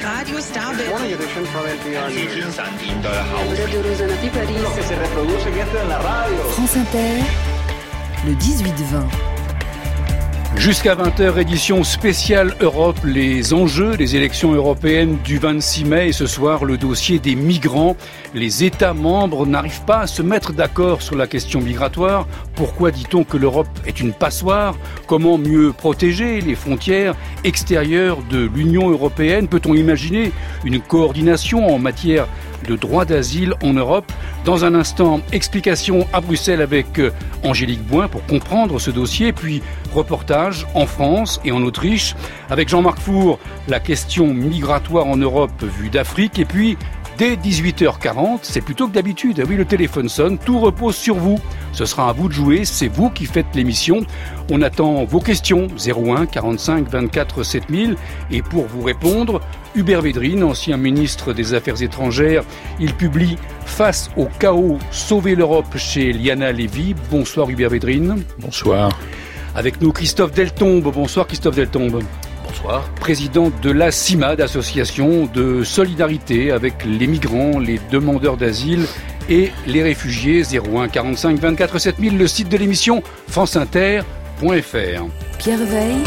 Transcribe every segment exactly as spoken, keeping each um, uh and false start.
Radio Star Morning edition from N P R News. France Inter, le dix-huit vingt. Jusqu'à vingt heures, édition spéciale Europe, les enjeux des élections européennes du vingt-six mai. Et ce soir, le dossier des migrants. Les États membres n'arrivent pas à se mettre d'accord sur la question migratoire. Pourquoi dit-on que l'Europe est une passoire ? Comment mieux protéger les frontières extérieures de l'Union européenne ? Peut-on imaginer une coordination en matière de droit d'asile en Europe ? Dans un instant, explication à Bruxelles avec Angélique Boin pour comprendre ce dossier, puis reportage en France et en Autriche avec Jean-Marc Four, la question migratoire en Europe vue d'Afrique, et puis dès dix-huit heures quarante, c'est plutôt que d'habitude, oui, le téléphone sonne, tout repose sur vous. Ce sera à vous de jouer, c'est vous qui faites l'émission. On attend vos questions, zéro un quarante-cinq vingt-quatre sept mille. Et pour vous répondre, Hubert Védrine, ancien ministre des Affaires étrangères, il publie « Face au chaos, sauver l'Europe » chez Liana Lévy. Bonsoir Hubert Védrine. Bonsoir. Avec nous Christophe Deltombe. Bonsoir Christophe Deltombe. Bonsoir. Président de la CIMAD, association de solidarité avec les migrants, les demandeurs d'asile et les réfugiés. Zéro un quarante-cinq vingt-quatre sept mille, le site de l'émission franceinter point f r. Pierre Veille,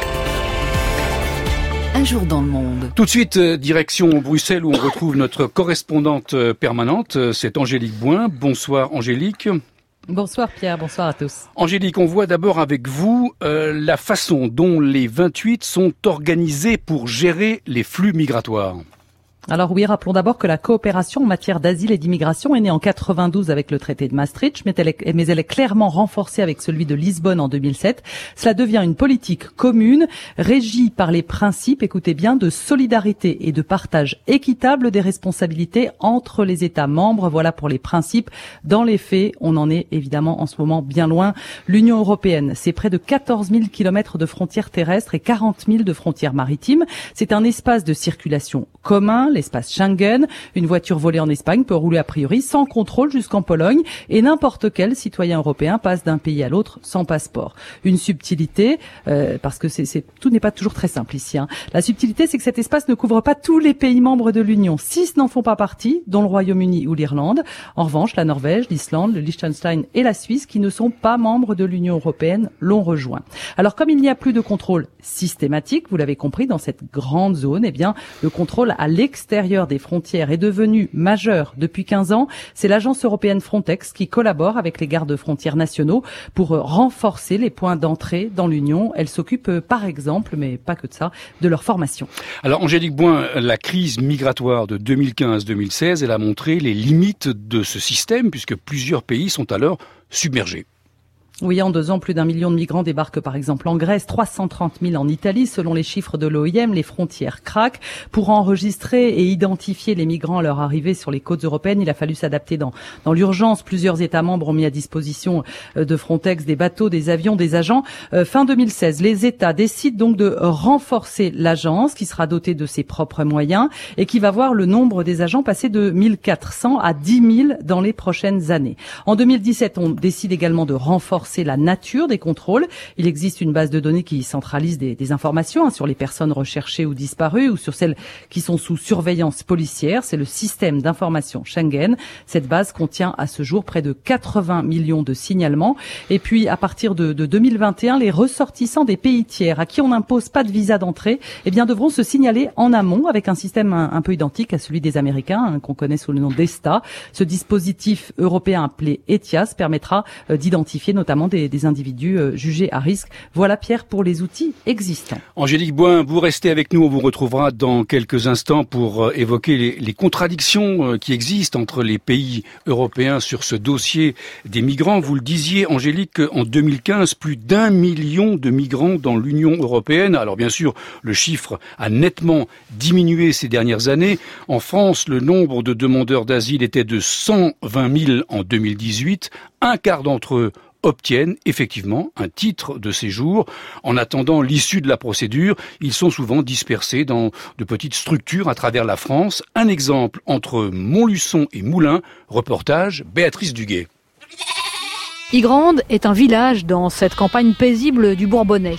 un jour dans le monde. Tout de suite, direction Bruxelles où on retrouve notre correspondante permanente, c'est Angélique Boin. Bonsoir Angélique. Bonsoir Pierre, bonsoir à tous. Angélique, on voit d'abord avec vous euh, la façon dont les vingt-huit sont organisés pour gérer les flux migratoires. Alors oui, rappelons d'abord que la coopération en matière d'asile et d'immigration est née en quatre-vingt-douze avec le traité de Maastricht, mais elle est, mais elle est clairement renforcée avec celui de Lisbonne en deux mille sept. Cela devient une politique commune, régie par les principes, écoutez bien, de solidarité et de partage équitable des responsabilités entre les États membres. Voilà pour les principes. Dans les faits, on en est évidemment en ce moment bien loin. L'Union européenne, c'est près de quatorze mille kilomètres de frontières terrestres et quarante mille de frontières maritimes. C'est un espace de circulation commun, l'espace Schengen. Une voiture volée en Espagne peut rouler a priori sans contrôle jusqu'en Pologne et n'importe quel citoyen européen passe d'un pays à l'autre sans passeport. Une subtilité, euh, parce que c'est, c'est, tout n'est pas toujours très simple ici. Hein. La subtilité, c'est que cet espace ne couvre pas tous les pays membres de l'Union. Six n'en font pas partie, dont le Royaume-Uni ou l'Irlande. En revanche, la Norvège, l'Islande, le Liechtenstein et la Suisse, qui ne sont pas membres de l'Union européenne, l'ont rejoint. Alors, comme il n'y a plus de contrôle systématique, vous l'avez compris, dans cette grande zone, eh bien, le contrôle à l'extérieur L'extérieur des frontières est devenu majeur depuis quinze ans. C'est l'agence européenne Frontex qui collabore avec les gardes-frontières nationaux pour renforcer les points d'entrée dans l'Union. Elle s'occupe par exemple, mais pas que de ça, de leur formation. Alors Angélique Boin, la crise migratoire de deux mille quinze deux mille seize, elle a montré les limites de ce système puisque plusieurs pays sont alors submergés. Oui, en deux ans, plus d'un million de migrants débarquent par exemple en Grèce, trois cent trente mille en Italie. Selon les chiffres de l'O I M, les frontières craquent. Pour enregistrer et identifier les migrants à leur arrivée sur les côtes européennes, il a fallu s'adapter dans, dans l'urgence. Plusieurs États membres ont mis à disposition de Frontex des bateaux, des avions, des agents. Euh, fin deux mille seize, les États décident donc de renforcer l'agence qui sera dotée de ses propres moyens et qui va voir le nombre des agents passer de mille quatre cents à dix mille dans les prochaines années. En deux mille dix-sept, on décide également de renforcer la nature des contrôles. Il existe une base de données qui centralise des, des informations hein, sur les personnes recherchées ou disparues ou sur celles qui sont sous surveillance policière. C'est le système d'information Schengen. Cette base contient à ce jour près de quatre-vingts millions de signalements. Et puis, à partir de, de deux mille vingt et un, les ressortissants des pays tiers à qui on n'impose pas de visa d'entrée, eh bien, devront se signaler en amont avec un système un, un peu identique à celui des Américains, hein, qu'on connaît sous le nom d'ESTA. Ce dispositif européen appelé ETIAS permettra euh, d'identifier notamment Des, des individus euh, jugés à risque. Voilà Pierre pour les outils existants. Angélique Boin, vous restez avec nous, on vous retrouvera dans quelques instants pour euh, évoquer les, les contradictions euh, qui existent entre les pays européens sur ce dossier des migrants. Vous le disiez Angélique, en deux mille quinze, plus d'un million de migrants dans l'Union européenne. Alors bien sûr, le chiffre a nettement diminué ces dernières années. En France, le nombre de demandeurs d'asile était de cent vingt mille en deux mille dix-huit. Un quart d'entre eux obtiennent effectivement un titre de séjour. En attendant l'issue de la procédure, ils sont souvent dispersés dans de petites structures à travers la France. Un exemple entre Montluçon et Moulins, reportage Béatrice Duguay. Ygrande est un village dans cette campagne paisible du Bourbonnais.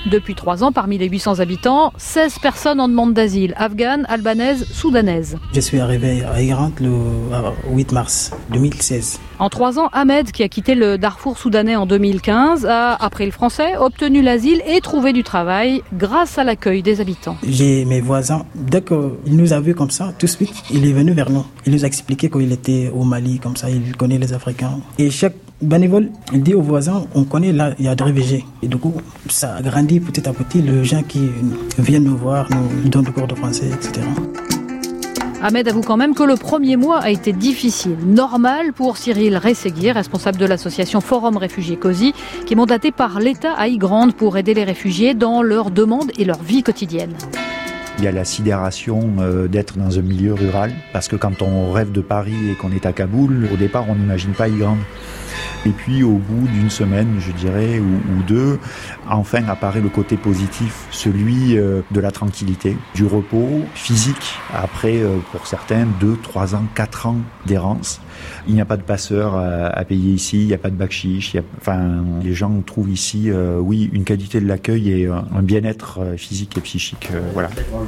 Depuis trois ans, parmi les huit cents habitants, seize personnes en demande d'asile, afghanes, albanaises, soudanaises. Je suis arrivé à Iran le huit mars deux mille seize. En trois ans, Ahmed, qui a quitté le Darfour soudanais en deux mille quinze, a appris le français, obtenu l'asile et trouvé du travail grâce à l'accueil des habitants. J'ai mes voisins, dès qu'il nous a vus comme ça, tout de suite, il est venu vers nous. Il nous a expliqué qu'il était au Mali, comme ça, il connaît les Africains. Et chaque bénévole, il dit aux voisins, on connaît là, il y a des réfugiés. Et du coup, ça a grandi petit à petit, les gens qui viennent nous voir, nous donnent des cours de français, et cetera. Ahmed avoue quand même que le premier mois a été difficile, normal pour Cyril Rességui, responsable de l'association Forum Réfugiés COSI, qui est mandaté par l'État à Igrande pour aider les réfugiés dans leurs demandes et leur vie quotidienne. Il y a la sidération euh, d'être dans un milieu rural, parce que quand on rêve de Paris et qu'on est à Kaboul, au départ on n'imagine pas Igrande. Et puis au bout d'une semaine, je dirais, ou, ou deux, enfin apparaît le côté positif, celui euh, de la tranquillité, du repos physique, après euh, pour certains deux, trois ans, quatre ans d'errance. Il n'y a pas de passeur à, à payer ici, il n'y a pas de bakshish, il y a, enfin, les gens trouvent ici, euh, oui, une qualité de l'accueil et euh, un bien-être euh, physique et psychique, euh, voilà.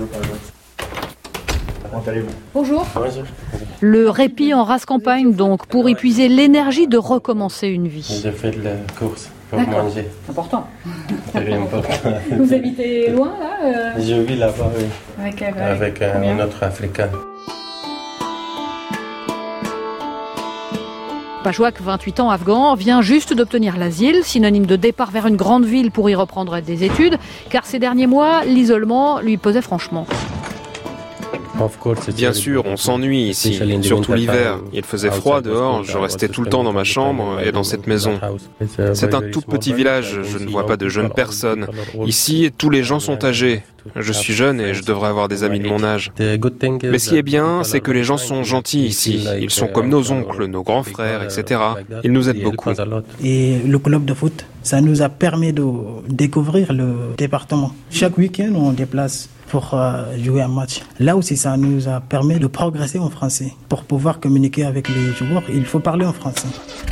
Bonjour. Le répit en race campagne, donc, pour épuiser l'énergie de recommencer une vie. Je fais de la course pour D'accord. manger. Important. Très important. Vous habitez loin, là euh... Je vis là-bas, oui. Avec, avec, avec un, un autre Africain. Pajouak, vingt-huit ans, afghan, vient juste d'obtenir l'asile, synonyme de départ vers une grande ville pour y reprendre des études, car ces derniers mois, l'isolement lui pesait franchement. Bien sûr, on s'ennuie ici, surtout l'hiver. Il faisait froid dehors, je restais tout le temps dans ma chambre et dans cette maison. C'est un tout petit village, je ne vois pas de jeunes personnes. Ici, tous les gens sont âgés. Je suis jeune et je devrais avoir des amis de mon âge. Mais ce qui est bien, c'est que les gens sont gentils ici. Ils sont comme nos oncles, nos grands frères, et cetera. Ils nous aident beaucoup. Et le club de foot, ça nous a permis de découvrir le département. Chaque week-end, on déplace pour euh, jouer un match. Là aussi, ça nous a permis de progresser en français. Pour pouvoir communiquer avec les joueurs, il faut parler en français.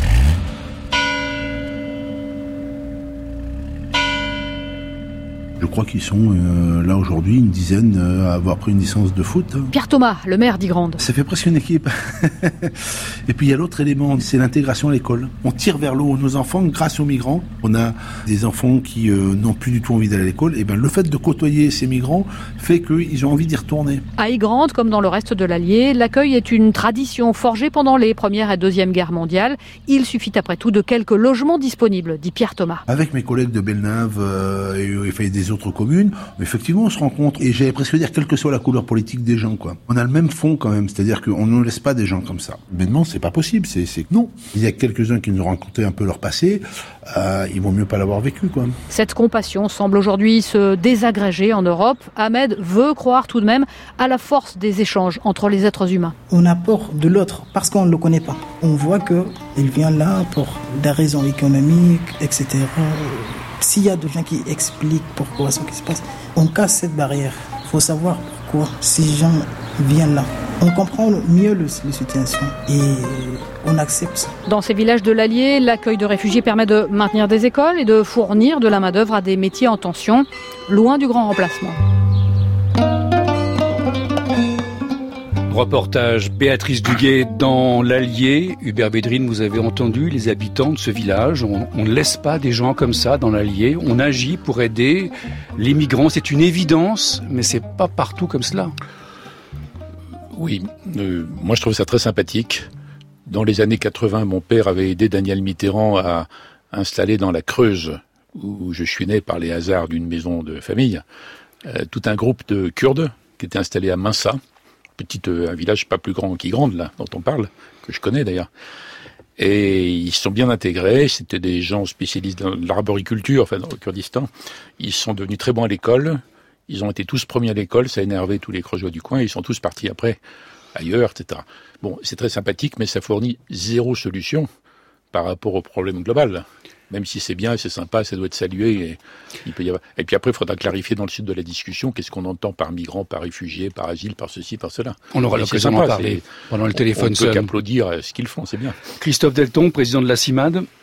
Je crois qu'ils sont euh, là aujourd'hui une dizaine euh, à avoir pris une licence de foot. Pierre Thomas, le maire d'Igrande. Ça fait presque une équipe. Et puis il y a l'autre élément, c'est l'intégration à l'école. On tire vers le haut nos enfants grâce aux migrants. On a des enfants qui euh, n'ont plus du tout envie d'aller à l'école. Et ben le fait de côtoyer ces migrants fait qu'ils ont envie d'y retourner. À Igrande, comme dans le reste de l'Allier, l'accueil est une tradition forgée pendant les premières et deuxième guerres mondiales. Il suffit après tout de quelques logements disponibles, dit Pierre Thomas. Avec mes collègues de Belnave euh, et, et fait des autres communes, effectivement on se rend compte, et j'allais presque dire quelle que soit la couleur politique des gens, quoi. On a le même fond quand même, c'est-à-dire qu'on ne laisse pas des gens comme ça. Maintenant c'est pas possible, c'est, c'est non. Il y a quelques-uns qui nous ont raconté un peu leur passé, euh, ils vont mieux pas l'avoir vécu, quoi. Cette compassion semble aujourd'hui se désagréger en Europe. Ahmed veut croire tout de même à la force des échanges entre les êtres humains. On apporte de l'autre parce qu'on ne le connaît pas. On voit qu'il vient là pour des raisons économiques, et cetera. S'il y a des gens qui expliquent pourquoi ce qui se passe, on casse cette barrière. Il faut savoir pourquoi ces gens viennent là. On comprend mieux le, le situation et on accepte ça. Dans ces villages de l'Allier, l'accueil de réfugiés permet de maintenir des écoles et de fournir de la main-d'œuvre à des métiers en tension, loin du grand remplacement. Reportage Béatrice Duguet dans l'Allier. Hubert Bédrine, vous avez entendu les habitants de ce village. On, on ne laisse pas des gens comme ça dans l'Allier. On agit pour aider les migrants. C'est une évidence, mais c'est pas partout comme cela. Oui, euh, moi je trouve ça très sympathique. Dans les années quatre-vingts, mon père avait aidé Daniel Mitterrand à installer dans la Creuse, où je suis né par les hasards d'une maison de famille, euh, tout un groupe de Kurdes qui était installé à Minsa. Petite, euh, un village pas plus grand qu'Igrande, là, dont on parle, que je connais d'ailleurs. Et ils sont bien intégrés, c'était des gens spécialistes dans l'arboriculture, enfin dans le Kurdistan. Ils sont devenus très bons à l'école, ils ont été tous premiers à l'école, ça a énervé tous les creusois du coin, ils sont tous partis après, ailleurs, et cetera. Bon, c'est très sympathique, mais ça fournit zéro solution par rapport au problème global. Même si c'est bien, c'est sympa, ça doit être salué. Et, il peut y avoir... et puis après, il faudra clarifier dans le sud de la discussion qu'est-ce qu'on entend par migrant, par réfugié, par asile, par ceci, par cela. On aura l'occasion d'en parler pendant le téléphone. On ne peut qu'applaudir ce qu'ils font, c'est bien. Christophe Delton, président de la CIMAD.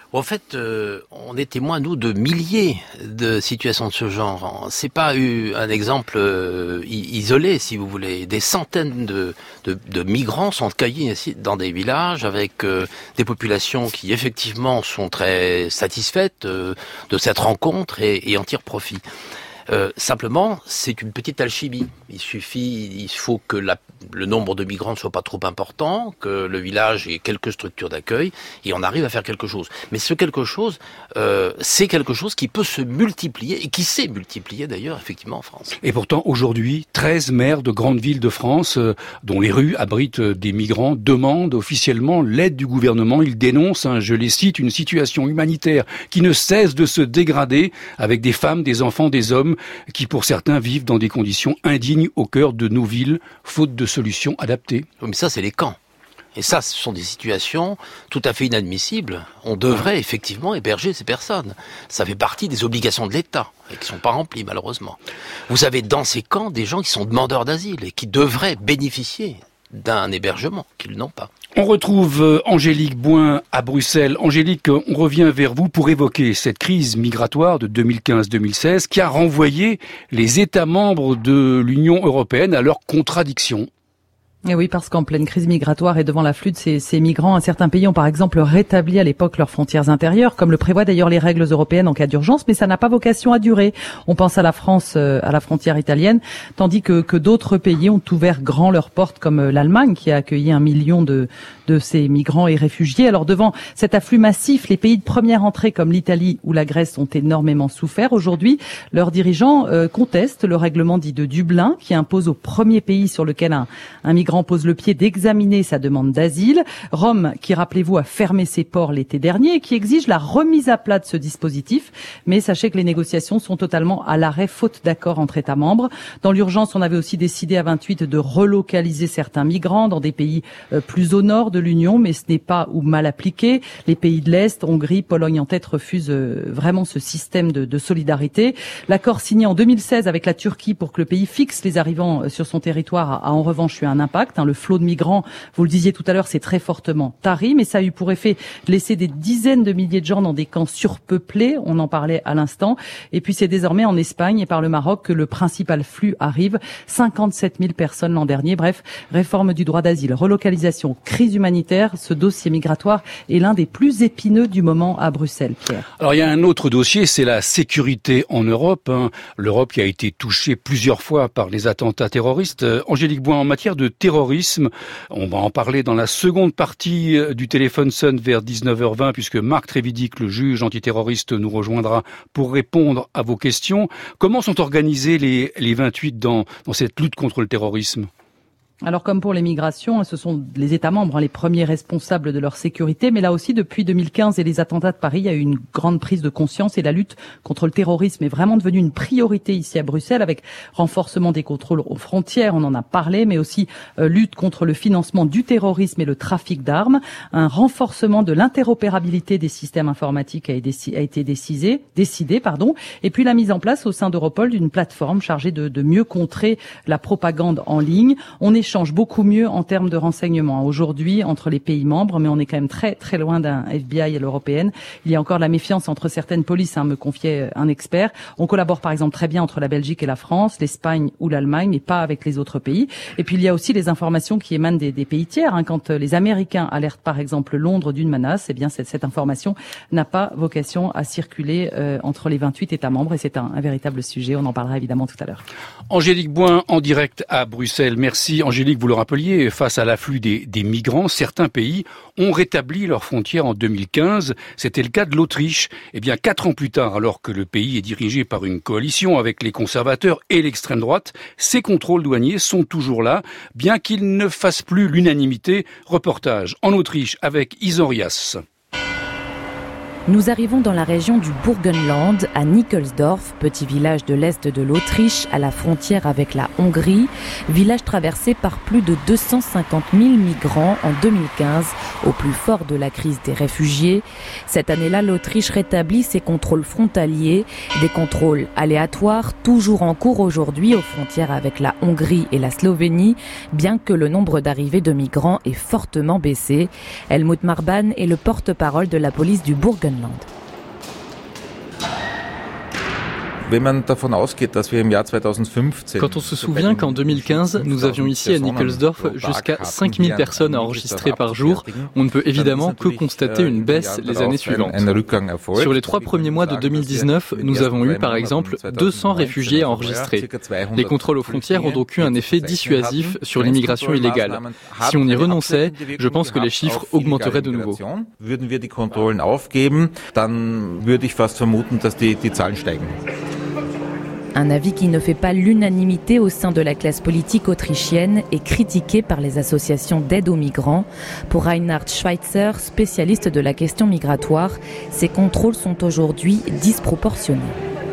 En fait, euh, on est témoin, nous, de milliers de situations de ce genre. C'est pas eu un exemple euh, isolé, si vous voulez. Des centaines de, de, de migrants sont accueillis ici dans des villages avec euh, des populations qui, effectivement, sont très satisfaites euh, de cette rencontre et, et en tirent profit. Euh, simplement, c'est une petite alchimie. Il suffit, il faut que la, le nombre de migrants ne soit pas trop important, que le village ait quelques structures d'accueil, et on arrive à faire quelque chose. Mais ce quelque chose, euh, c'est quelque chose qui peut se multiplier, et qui s'est multiplié d'ailleurs, effectivement, en France. Et pourtant, aujourd'hui, treize maires de grandes villes de France, euh, dont les rues abritent des migrants, demandent officiellement l'aide du gouvernement. Ils dénoncent, hein, je les cite, une situation humanitaire qui ne cesse de se dégrader, avec des femmes, des enfants, des hommes, qui pour certains vivent dans des conditions indignes au cœur de nos villes, faute de solutions adaptées. Mais ça, c'est les camps. Et ça, ce sont des situations tout à fait inadmissibles. On devrait effectivement héberger ces personnes. Ça fait partie des obligations de l'État, et qui ne sont pas remplies, malheureusement. Vous avez dans ces camps des gens qui sont demandeurs d'asile, et qui devraient bénéficier d'un hébergement qu'ils n'ont pas. On retrouve Angélique Boin à Bruxelles. Angélique, on revient vers vous pour évoquer cette crise migratoire de deux mille quinze deux mille seize qui a renvoyé les États membres de l'Union européenne à leurs contradictions. Et oui, parce qu'en pleine crise migratoire et devant l'afflux de ces, ces migrants, certains pays ont par exemple rétabli à l'époque leurs frontières intérieures, comme le prévoient d'ailleurs les règles européennes en cas d'urgence, mais ça n'a pas vocation à durer. On pense à la France, euh, à la frontière italienne, tandis que, que d'autres pays ont ouvert grand leurs portes, comme l'Allemagne, qui a accueilli un million de, de ces migrants et réfugiés. Alors devant cet afflux massif, les pays de première entrée comme l'Italie ou la Grèce ont énormément souffert. Aujourd'hui, leurs dirigeants euh, contestent le règlement dit de Dublin, qui impose au premier pays sur lequel un, un migrant pose le pied d'examiner sa demande d'asile. Rome, qui, rappelez-vous, a fermé ses ports l'été dernier et qui exige la remise à plat de ce dispositif. Mais sachez que les négociations sont totalement à l'arrêt, faute d'accord entre États membres. Dans l'urgence, on avait aussi décidé à vingt-huit de relocaliser certains migrants dans des pays euh, plus au nord de l'Union, mais ce n'est pas ou mal appliqué. Les pays de l'Est, Hongrie, Pologne en tête, refusent euh, vraiment ce système de, de solidarité. L'accord signé en deux mille seize avec la Turquie pour que le pays fixe les arrivants sur son territoire a, a en revanche eu un impact. Le flot de migrants, vous le disiez tout à l'heure, c'est très fortement tari, mais ça a eu pour effet de laisser des dizaines de milliers de gens dans des camps surpeuplés, on en parlait à l'instant, et puis c'est désormais en Espagne et par le Maroc que le principal flux arrive, cinquante-sept mille personnes l'an dernier. Bref, réforme du droit d'asile, relocalisation, crise humanitaire, ce dossier migratoire est l'un des plus épineux du moment à Bruxelles, Pierre. Alors il y a un autre dossier, c'est la sécurité en Europe, hein. L'Europe qui a été touchée plusieurs fois par les attentats terroristes. Euh, Angélique Boin, en matière de terrorisme, on va en parler dans la seconde partie du Téléphone Sun vers dix-neuf heures vingt, puisque Marc Trévidic, le juge antiterroriste, nous rejoindra pour répondre à vos questions. Comment sont organisés les, les vingt-huit dans, dans cette lutte contre le terrorisme ? Alors comme pour les migrations, ce sont les États membres les premiers responsables de leur sécurité, mais là aussi depuis deux mille quinze et les attentats de Paris, il y a eu une grande prise de conscience et la lutte contre le terrorisme est vraiment devenue une priorité ici à Bruxelles, avec renforcement des contrôles aux frontières, on en a parlé, mais aussi euh, lutte contre le financement du terrorisme et le trafic d'armes, un renforcement de l'interopérabilité des systèmes informatiques a été décidé, décidé pardon, et puis la mise en place au sein d'Europol d'une plateforme chargée de, de mieux contrer la propagande en ligne. On est change beaucoup mieux en termes de renseignements aujourd'hui entre les pays membres, mais on est quand même très très loin d'un F B I à l'européenne. Il y a encore de la méfiance entre certaines polices, hein, me confiait un expert. On collabore par exemple très bien entre la Belgique et la France, l'Espagne ou l'Allemagne, mais pas avec les autres pays. Et puis il y a aussi les informations qui émanent des, des pays tiers. Hein. Quand les Américains alertent par exemple Londres d'une menace, eh bien cette, cette information n'a pas vocation à circuler euh, entre les vingt-huit États membres, et c'est un, un véritable sujet. On en parlera évidemment tout à l'heure. Angélique Boin en direct à Bruxelles. Merci Angélique. Angélique, vous le rappeliez, face à l'afflux des, des migrants, certains pays ont rétabli leurs frontières en deux mille quinze. C'était le cas de l'Autriche. Eh bien, quatre ans plus tard, alors que le pays est dirigé par une coalition avec les conservateurs et l'extrême droite, ces contrôles douaniers sont toujours là, bien qu'ils ne fassent plus l'unanimité. Reportage en Autriche avec Isorias. Nous arrivons dans la région du Burgenland, à Nickelsdorf, petit village de l'est de l'Autriche, à la frontière avec la Hongrie, village traversé par plus de deux cent cinquante mille migrants en deux mille quinze, au plus fort de la crise des réfugiés. Cette année-là, l'Autriche rétablit ses contrôles frontaliers, des contrôles aléatoires, toujours en cours aujourd'hui aux frontières avec la Hongrie et la Slovénie, bien que le nombre d'arrivées de migrants ait fortement baissé. Helmut Marban est le porte-parole de la police du Burgenland. Burgenland. Quand on se souvient qu'en deux mille quinze, nous avions ici à Nickelsdorf jusqu'à cinq mille personnes enregistrées par jour, on ne peut évidemment que constater une baisse les années suivantes. Sur les trois premiers mois de deux mille dix-neuf, nous avons eu par exemple deux cents réfugiés enregistrés. Les contrôles aux frontières ont donc eu un effet dissuasif sur l'immigration illégale. Si on y renonçait, je pense que les chiffres augmenteraient de nouveau. Un avis qui ne fait pas l'unanimité au sein de la classe politique autrichienne et critiqué par les associations d'aide aux migrants. Pour Reinhard Schweitzer, spécialiste de la question migratoire, ces contrôles sont aujourd'hui disproportionnés.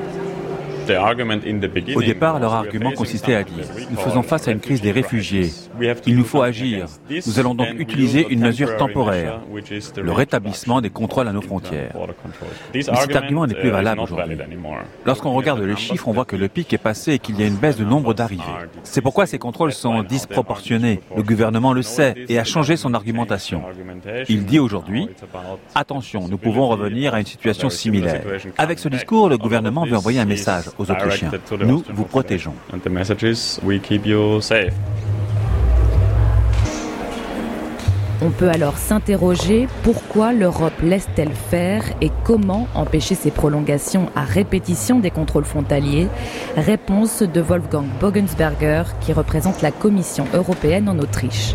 Au départ, leur argument consistait à dire « Nous faisons face à une crise des réfugiés. Il nous faut agir. Nous allons donc utiliser une mesure temporaire, le rétablissement des contrôles à nos frontières. » Mais cet argument n'est plus valable aujourd'hui. Lorsqu'on regarde les chiffres, on voit que le pic est passé et qu'il y a une baisse de nombre d'arrivées. C'est pourquoi ces contrôles sont disproportionnés. Le gouvernement le sait et a changé son argumentation. Il dit aujourd'hui « Attention, nous pouvons revenir à une situation similaire. » Avec ce discours, le gouvernement veut envoyer un message aux Autrichiens. Nous vous protégeons. On peut alors s'interroger pourquoi l'Europe laisse-t-elle faire et comment empêcher ces prolongations à répétition des contrôles frontaliers. Réponse de Wolfgang Bogensberger qui représente la Commission européenne en Autriche.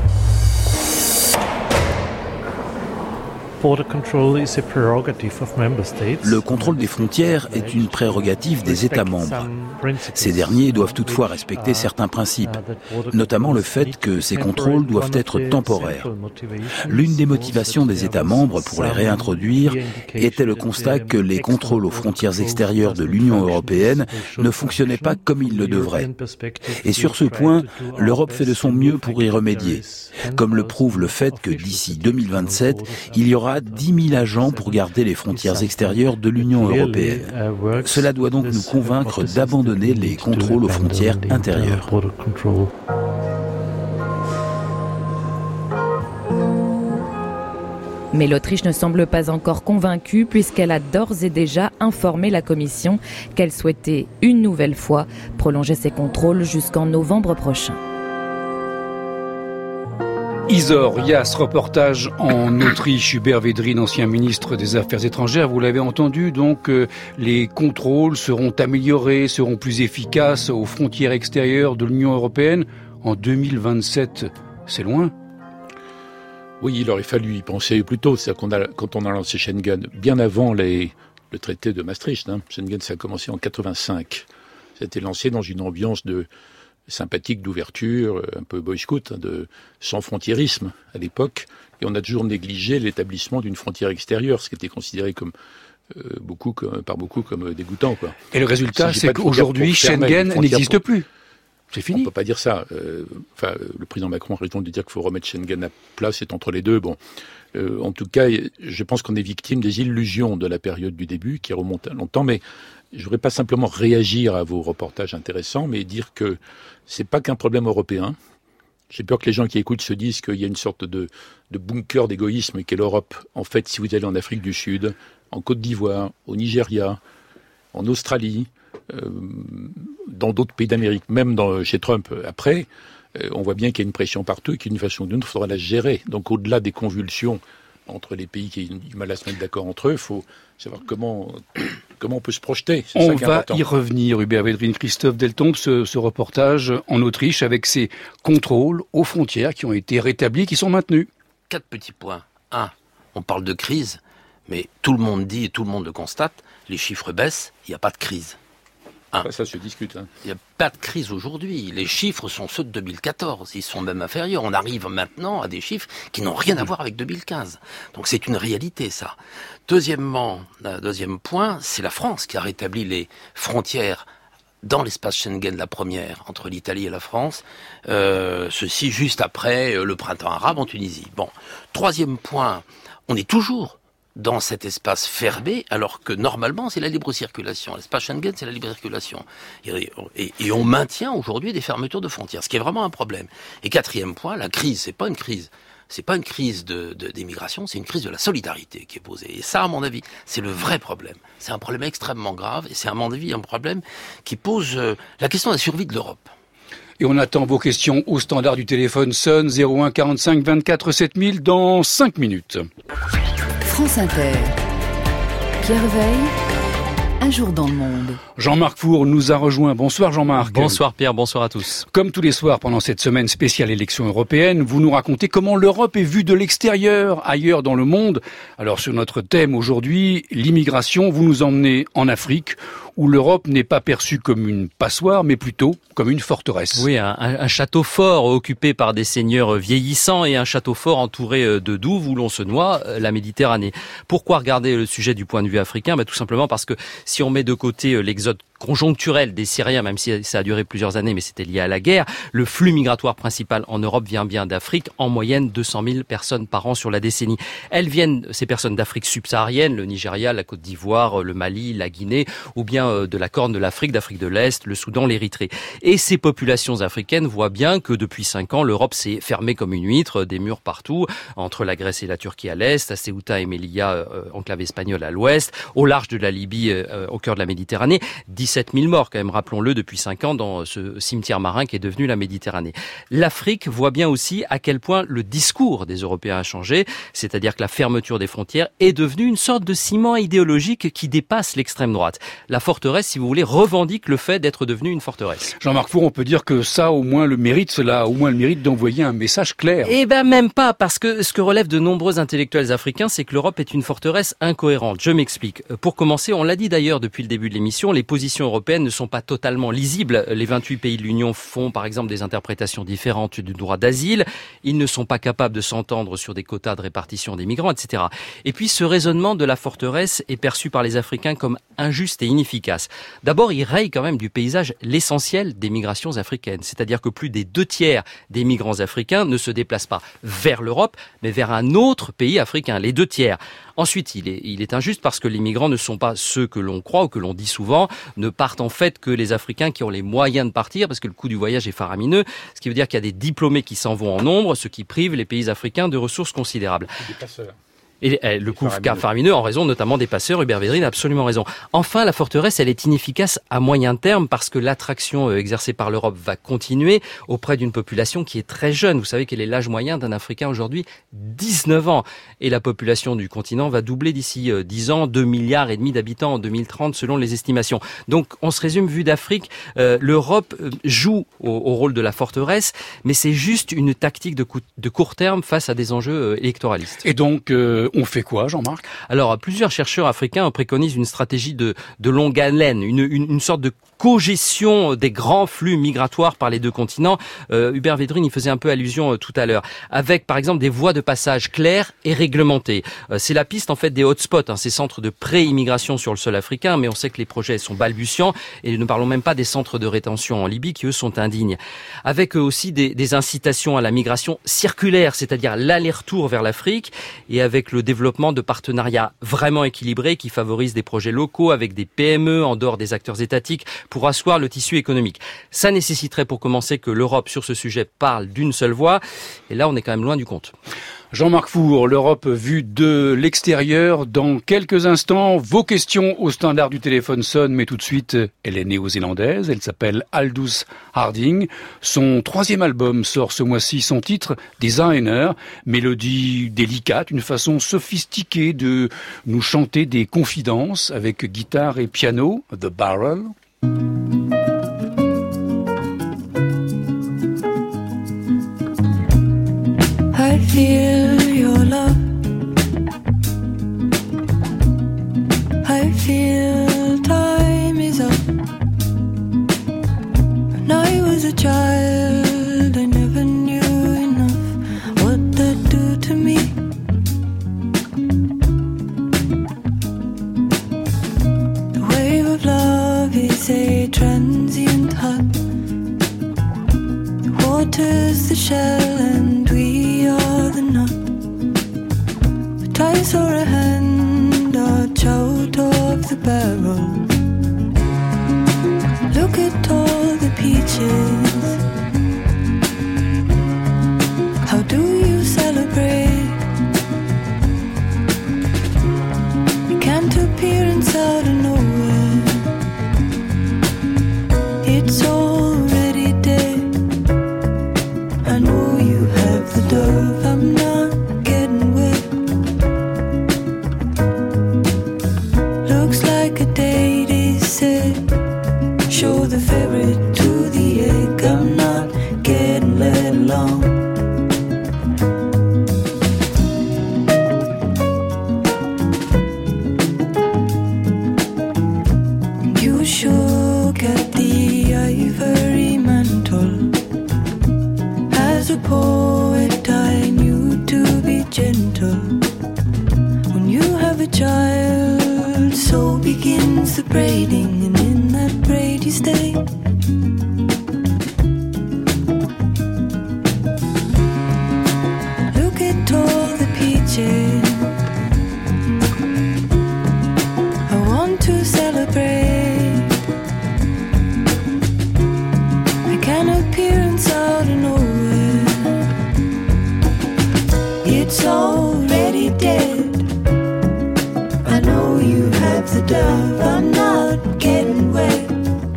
Le contrôle des frontières est une prérogative des États membres. Ces derniers doivent toutefois respecter certains principes, notamment le fait que ces contrôles doivent être temporaires. L'une des motivations des États membres pour les réintroduire était le constat que les contrôles aux frontières extérieures de l'Union européenne ne fonctionnaient pas comme ils le devraient. Et sur ce point, l'Europe fait de son mieux pour y remédier, comme le prouve le fait que d'ici deux mille vingt-sept, il y aura dix mille agents pour garder les frontières extérieures de l'Union européenne. Cela doit donc nous convaincre d'abandonner les contrôles aux frontières intérieures. Mais l'Autriche ne semble pas encore convaincue puisqu'elle a d'ores et déjà informé la Commission qu'elle souhaitait une nouvelle fois prolonger ses contrôles jusqu'en novembre prochain. Isor Yas, reportage en Autriche. Hubert Védrine, ancien ministre des Affaires étrangères, vous l'avez entendu, donc euh, les contrôles seront améliorés, seront plus efficaces aux frontières extérieures de l'Union européenne en deux mille vingt-sept. C'est loin. Oui, il aurait fallu y penser plus tôt. C'est-à-dire qu'on a, quand on a lancé Schengen, bien avant les, le traité de Maastricht, hein, Schengen, ça a commencé en quatre-vingt-cinq. Ça a été lancé dans une ambiance de sympathique, d'ouverture, un peu boy scout, hein, de sans frontiérisme à l'époque. Et on a toujours négligé l'établissement d'une frontière extérieure, ce qui était considéré comme euh, beaucoup, comme, par beaucoup comme dégoûtant, quoi. Et le résultat, c'est qu'aujourd'hui, Schengen n'existe plus. C'est fini. On ne peut pas dire ça. Euh, enfin, le président Macron a raison de dire qu'il faut remettre Schengen à plat, c'est entre les deux. Bon, euh, en tout cas, je pense qu'on est victime des illusions de la période du début, qui remonte à longtemps, mais je ne voudrais pas simplement réagir à vos reportages intéressants, mais dire que c'est pas qu'un problème européen. J'ai peur que les gens qui écoutent se disent qu'il y a une sorte de, de bunker d'égoïsme qu'est l'Europe. En fait, si vous allez en Afrique du Sud, en Côte d'Ivoire, au Nigeria, en Australie, euh, dans d'autres pays d'Amérique, même dans, chez Trump après, euh, on voit bien qu'il y a une pression partout et qu'une façon ou d'une autre, il faudra la gérer. Donc au-delà des convulsions entre les pays qui ont du mal à se mettre d'accord entre eux, il faut savoir comment, comment on peut se projeter. C'est on ça qui est va important. y revenir, Hubert Védrine. Christophe Deltombe, ce, ce reportage en Autriche avec ces contrôles aux frontières qui ont été rétablis, qui sont maintenus. Quatre petits points. Un, on parle de crise, mais tout le monde dit et tout le monde le constate, les chiffres baissent, il n'y a pas de crise. Ça, ça se discute. Hein. Il n'y a pas de crise aujourd'hui. Les chiffres sont ceux de deux mille quatorze. Ils sont même inférieurs. On arrive maintenant à des chiffres qui n'ont rien à voir avec deux mille quinze. Donc c'est une réalité, ça. Deuxièmement, deuxième point, c'est la France qui a rétabli les frontières dans l'espace Schengen, la première, entre l'Italie et la France. Euh, ceci juste après le printemps arabe en Tunisie. Bon. Troisième point, on est toujours dans cet espace fermé, alors que normalement c'est la libre circulation. L'espace Schengen, c'est la libre circulation. Et, et, et on maintient aujourd'hui des fermetures de frontières, ce qui est vraiment un problème. Et quatrième point, la crise, c'est pas une crise c'est pas une crise de, de, d'immigration, c'est une crise de la solidarité qui est posée. Et ça, à mon avis, c'est le vrai problème. C'est un problème extrêmement grave, et c'est à mon avis un problème qui pose euh, la question de la survie de l'Europe. Et on attend vos questions au standard du téléphone Sun zéro un quarante-cinq vingt-quatre sept mille dans cinq minutes. France Inter. Pierre Veille. Un jour dans le monde. Jean-Marc Four nous a rejoint. Bonsoir Jean-Marc. Bonsoir Pierre, bonsoir à tous. Comme tous les soirs pendant cette semaine spéciale élection européenne, vous nous racontez comment l'Europe est vue de l'extérieur, ailleurs dans le monde. Alors sur notre thème aujourd'hui, l'immigration, vous nous emmenez en Afrique, où l'Europe n'est pas perçue comme une passoire, mais plutôt comme une forteresse. Oui, un, un château fort occupé par des seigneurs vieillissants et un château fort entouré de douves où l'on se noie, la Méditerranée. Pourquoi regarder le sujet du point de vue africain ? Ben, tout simplement parce que si on met de côté l'exode conjoncturel des Syriens, même si ça a duré plusieurs années, mais c'était lié à la guerre, le flux migratoire principal en Europe vient bien d'Afrique, en moyenne deux cent mille personnes par an sur la décennie. Elles viennent, ces personnes d'Afrique subsaharienne, le Nigeria, la Côte d'Ivoire, le Mali, la Guinée, ou bien de la Corne de l'Afrique, d'Afrique de l'Est, le Soudan, l'Érythrée. Et ces populations africaines voient bien que depuis cinq ans, l'Europe s'est fermée comme une huître, des murs partout, entre la Grèce et la Turquie à l'Est, à Ceuta et Melilla, euh, enclave espagnole à l'Ouest, au large de la Libye, euh, au cœur de la Méditerranée, dix-sept mille morts quand même, rappelons-le, depuis cinq ans dans ce cimetière marin qui est devenu la Méditerranée. L'Afrique voit bien aussi à quel point le discours des Européens a changé, c'est-à-dire que la fermeture des frontières est devenue une sorte de ciment idéologique qui dépasse l'extrême droite. La forteresse, si vous voulez, revendique le fait d'être devenue une forteresse. Jean-Marc Four, on peut dire que ça, au moins le mérite, cela a au moins le mérite d'envoyer un message clair. Eh ben même pas, parce que ce que relèvent de nombreux intellectuels africains, c'est que l'Europe est une forteresse incohérente. Je m'explique. Pour commencer, on l'a dit d'ailleurs depuis le début de l'émission, les positions européennes ne sont pas totalement lisibles. Les vingt-huit pays de l'Union font par exemple des interprétations différentes du droit d'asile. Ils ne sont pas capables de s'entendre sur des quotas de répartition des migrants, et cetera. Et puis ce raisonnement de la forteresse est perçu par les Africains comme injuste et inefficace. D'abord, il raye quand même du paysage l'essentiel des migrations africaines. C'est-à-dire que plus des deux tiers des migrants africains ne se déplacent pas vers l'Europe, mais vers un autre pays africain. Les deux tiers. Ensuite, il est, il est injuste parce que les migrants ne sont pas ceux que l'on croit ou que l'on dit souvent, ne partent en fait que les Africains qui ont les moyens de partir, parce que le coût du voyage est faramineux, ce qui veut dire qu'il y a des diplômés qui s'en vont en nombre, ce qui prive les pays africains de ressources considérables. Des passeurs. Et le coût faramineux en raison notamment des passeurs. Hubert Védrine a absolument raison. Enfin, la forteresse, elle est inefficace à moyen terme parce que l'attraction exercée par l'Europe va continuer auprès d'une population qui est très jeune. Vous savez quel est l'âge moyen d'un Africain aujourd'hui ? dix-neuf ans. Et la population du continent va doubler d'ici dix ans, deux milliards et demi d'habitants en deux mille trente selon les estimations. Donc, on se résume, vue d'Afrique, euh, l'Europe joue au, au rôle de la forteresse, mais c'est juste une tactique de, coup, de court terme face à des enjeux électoralistes. Et donc, euh, on fait quoi, Jean-Marc ? Alors, plusieurs chercheurs africains préconisent une stratégie de, de longue haleine, une, une, une sorte de co-gestion des grands flux migratoires par les deux continents. Euh, Hubert Védrine y faisait un peu allusion euh, tout à l'heure, avec par exemple des voies de passage claires et réglementées. Euh, c'est la piste en fait des hotspots, hein, ces centres de pré-immigration sur le sol africain, mais on sait que les projets sont balbutiants et ne parlons même pas des centres de rétention en Libye qui eux sont indignes. Avec eux aussi des, des incitations à la migration circulaire, c'est-à-dire l'aller-retour vers l'Afrique, et avec le développement de partenariats vraiment équilibrés qui favorisent des projets locaux avec des P M E en dehors des acteurs étatiques pour asseoir le tissu économique. Ça nécessiterait pour commencer que l'Europe sur ce sujet parle d'une seule voix, et là on est quand même loin du compte. Jean-Marc Four, l'Europe vue de l'extérieur. Dans quelques instants, vos questions au standard du téléphone sonnent, mais tout de suite, elle est néo-zélandaise, elle s'appelle Aldous Harding. Son troisième album sort ce mois-ci, son titre, Designer, mélodie délicate, une façon sophistiquée de nous chanter des confidences avec guitare et piano, The Barrel. I feel your love. I feel time is up. When I was a child, I never knew enough what that do to me. The wave of love is a transient hut. The water's the shell and we are the nut. But I saw a hand dodge out of the barrel. Look at all the peaches. How do you celebrate? dove, I'm not getting wet. Looks like a date is set. Show the ferret to the egg, I'm not getting let along. You shook at the ivory mantle. As a poet I knew to be gentle. When you have a child, so begins the braiding, and in that braid you stay. Look at all the peaches I want to celebrate. I can appear inside of nowhere. It's already dead. I know you have the dove, I'm not getting wet.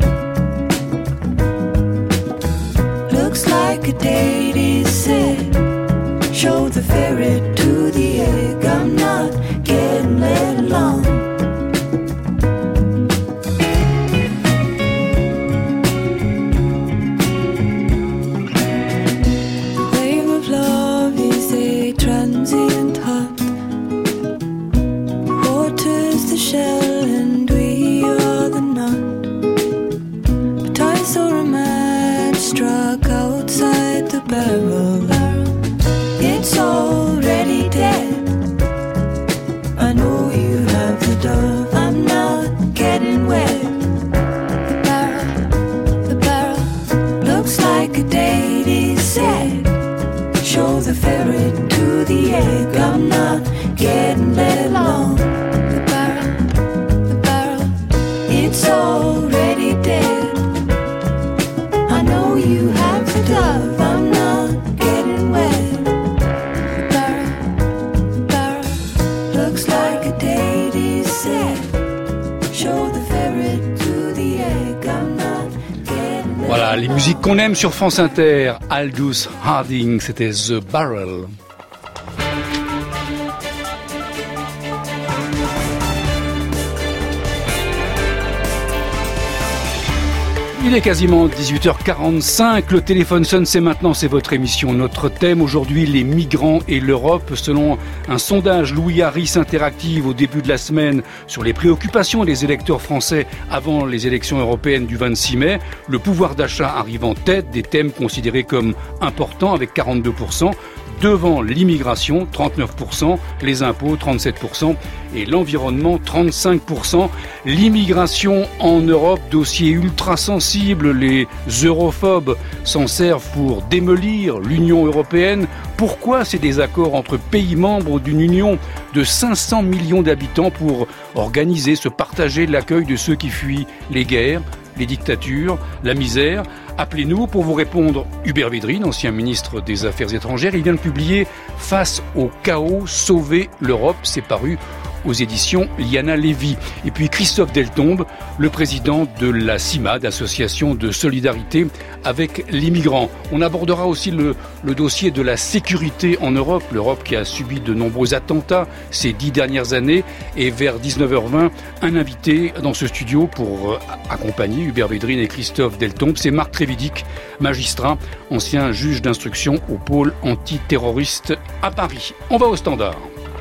Looks like a date is set. Show the ferret to the egg, I'm not getting let along. The wave of love is a transient hut. Water's the shell and we are the nut. But I saw a match struck outside the barrel. It's already dead. I know you have the dove, I'm not getting wet. The barrel, the barrel looks like a date is set. Show the ferret to the egg, I'm not getting let along. The barrel, the barrel, it's already dead. I know you have the dove, I'm not getting wet. The barrel, the barrel, looks like a date is set. Show the ferret to the egg, I'm not getting wet. Voilà, les musiques qu'on aime sur France Inter. Aldous Harding, c'était The Barrel. Il est quasiment dix-huit heures quarante-cinq, le téléphone sonne, c'est maintenant, c'est votre émission. Notre thème aujourd'hui, les migrants et l'Europe. Selon un sondage Louis Harris Interactive au début de la semaine sur les préoccupations des électeurs français avant les élections européennes du vingt-six mai, le pouvoir d'achat arrive en tête des thèmes considérés comme importants avec quarante-deux pour cent. Devant l'immigration, trente-neuf pour cent, les impôts, trente-sept pour cent et l'environnement, trente-cinq pour cent. L'immigration en Europe, dossier ultra sensible, les europhobes s'en servent pour démolir l'Union européenne. Pourquoi ces désaccords entre pays membres d'une union de cinq cents millions d'habitants pour organiser, se partager l'accueil de ceux qui fuient les guerres, les dictatures, la misère? Appelez-nous pour vous répondre. Hubert Védrine, ancien ministre des Affaires étrangères, il vient de publier « Face au chaos, sauver l'Europe ». C'est paru aux éditions Liana Lévy. Et puis Christophe Deltombe, le président de la CIMAD, Association de solidarité avec les migrants. On abordera aussi le, le dossier de la sécurité en Europe, l'Europe qui a subi de nombreux attentats ces dix dernières années. Et vers dix-neuf heures vingt, un invité dans ce studio pour accompagner Hubert Védrine et Christophe Deltombe, c'est Marc Trévidic, magistrat, ancien juge d'instruction au pôle antiterroriste à Paris. On va au standard.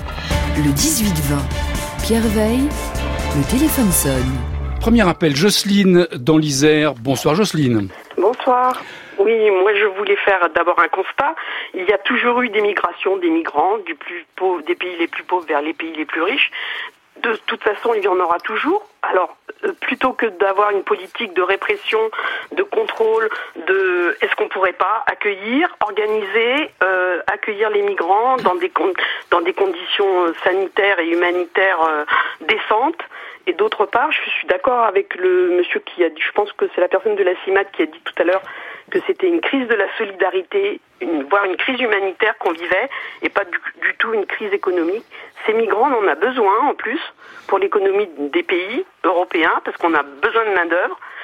Le dix-huit vingt, Pierre Veille, le téléphone sonne. Premier appel, Jocelyne dans l'Isère. Bonsoir Jocelyne. Bonsoir. Oui, moi je voulais faire d'abord un constat. Il y a toujours eu des migrations, des migrants du plus pauvre, des pays les plus pauvres vers les pays les plus riches. De toute façon, il y en aura toujours. Alors, euh, plutôt que d'avoir une politique de répression, de contrôle, de est-ce qu'on pourrait pas accueillir, organiser, euh, accueillir les migrants dans des con- dans des conditions sanitaires et humanitaires euh, décentes. Et d'autre part, je suis d'accord avec le monsieur qui a dit, je pense que c'est la personne de la CIMAD qui a dit tout à l'heure que c'était une crise de la solidarité, une, voire une crise humanitaire qu'on vivait, et pas du, du tout une crise économique. Ces migrants, on en a besoin en plus pour l'économie des pays européens, parce qu'on a besoin de main-d'œuvre.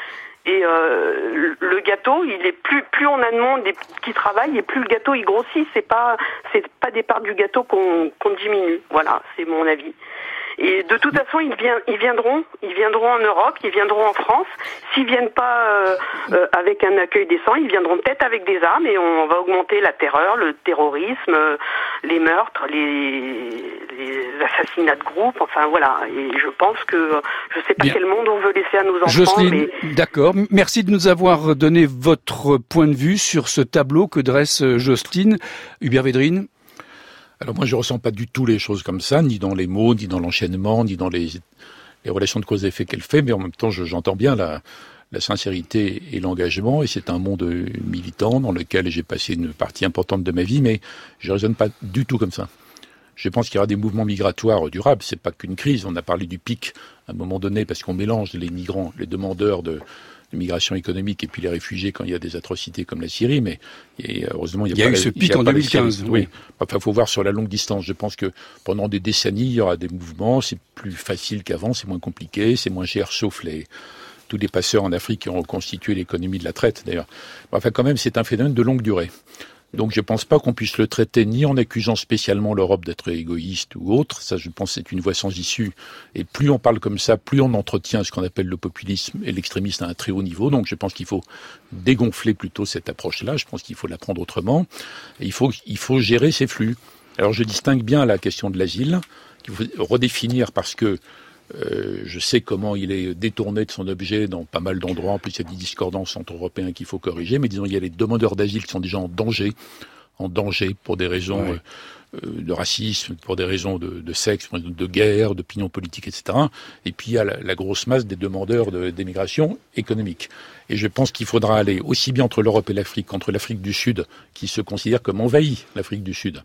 Et euh, le gâteau, il est plus plus on a de monde qui travaille et plus le gâteau il grossit. C'est pas c'est pas des parts du gâteau qu'on qu'on diminue. Voilà, c'est mon avis. Et de toute façon, ils, vient, ils viendront, ils viendront en Europe, ils viendront en France. S'ils viennent pas euh, euh, avec un accueil décent, ils viendront peut-être avec des armes et on va augmenter la terreur, le terrorisme, euh, les meurtres, les, les assassinats de groupe. Enfin voilà. Et je pense que je sais pas Bien. Quel monde on veut laisser à nos enfants. Jocelyne, mais... d'accord. Merci de nous avoir donné votre point de vue sur ce tableau que dresse Jocelyne. Hubert Védrine. Alors moi, je ressens pas du tout les choses comme ça, ni dans les mots, ni dans l'enchaînement, ni dans les, les relations de cause et effet qu'elle fait, mais en même temps, je, j'entends bien la, la sincérité et l'engagement, et c'est un monde militant dans lequel j'ai passé une partie importante de ma vie, mais je raisonne pas du tout comme ça. Je pense qu'il y aura des mouvements migratoires durables, c'est pas qu'une crise, on a parlé du pic à un moment donné, parce qu'on mélange les migrants, les demandeurs de... migration économique et puis les réfugiés quand il y a des atrocités comme la Syrie, mais et heureusement il y a, il y a pas eu la, ce pic en deux mille quinze. Oui, oui. Enfin, faut voir sur la longue distance. Je pense que pendant des décennies, il y aura des mouvements, c'est plus facile qu'avant, c'est moins compliqué, c'est moins cher, sauf les tous les passeurs en Afrique qui ont reconstitué l'économie de la traite d'ailleurs. Enfin, quand même, c'est un phénomène de longue durée. Donc je ne pense pas qu'on puisse le traiter ni en accusant spécialement l'Europe d'être égoïste ou autre. Ça, je pense, c'est une voie sans issue. Et plus on parle comme ça, plus on entretient ce qu'on appelle le populisme et l'extrémisme à un très haut niveau. Donc je pense qu'il faut dégonfler plutôt cette approche-là. Je pense qu'il faut la prendre autrement. Et il faut, il faut gérer ces flux. Alors je distingue bien la question de l'asile, qu'il faut redéfinir parce que Euh, je sais comment il est détourné de son objet dans pas mal d'endroits. En plus, il y a des discordances entre Européens qu'il faut corriger. Mais disons, il y a les demandeurs d'asile qui sont déjà en danger, en danger pour des raisons ouais. euh, de racisme, pour des raisons de, de sexe, de guerre, d'opinion politique, et cetera. Et puis, il y a la, la grosse masse des demandeurs de, d'émigration économique. Et je pense qu'il faudra aller aussi bien entre l'Europe et l'Afrique qu'entre l'Afrique du Sud, qui se considère comme envahie, l'Afrique du Sud.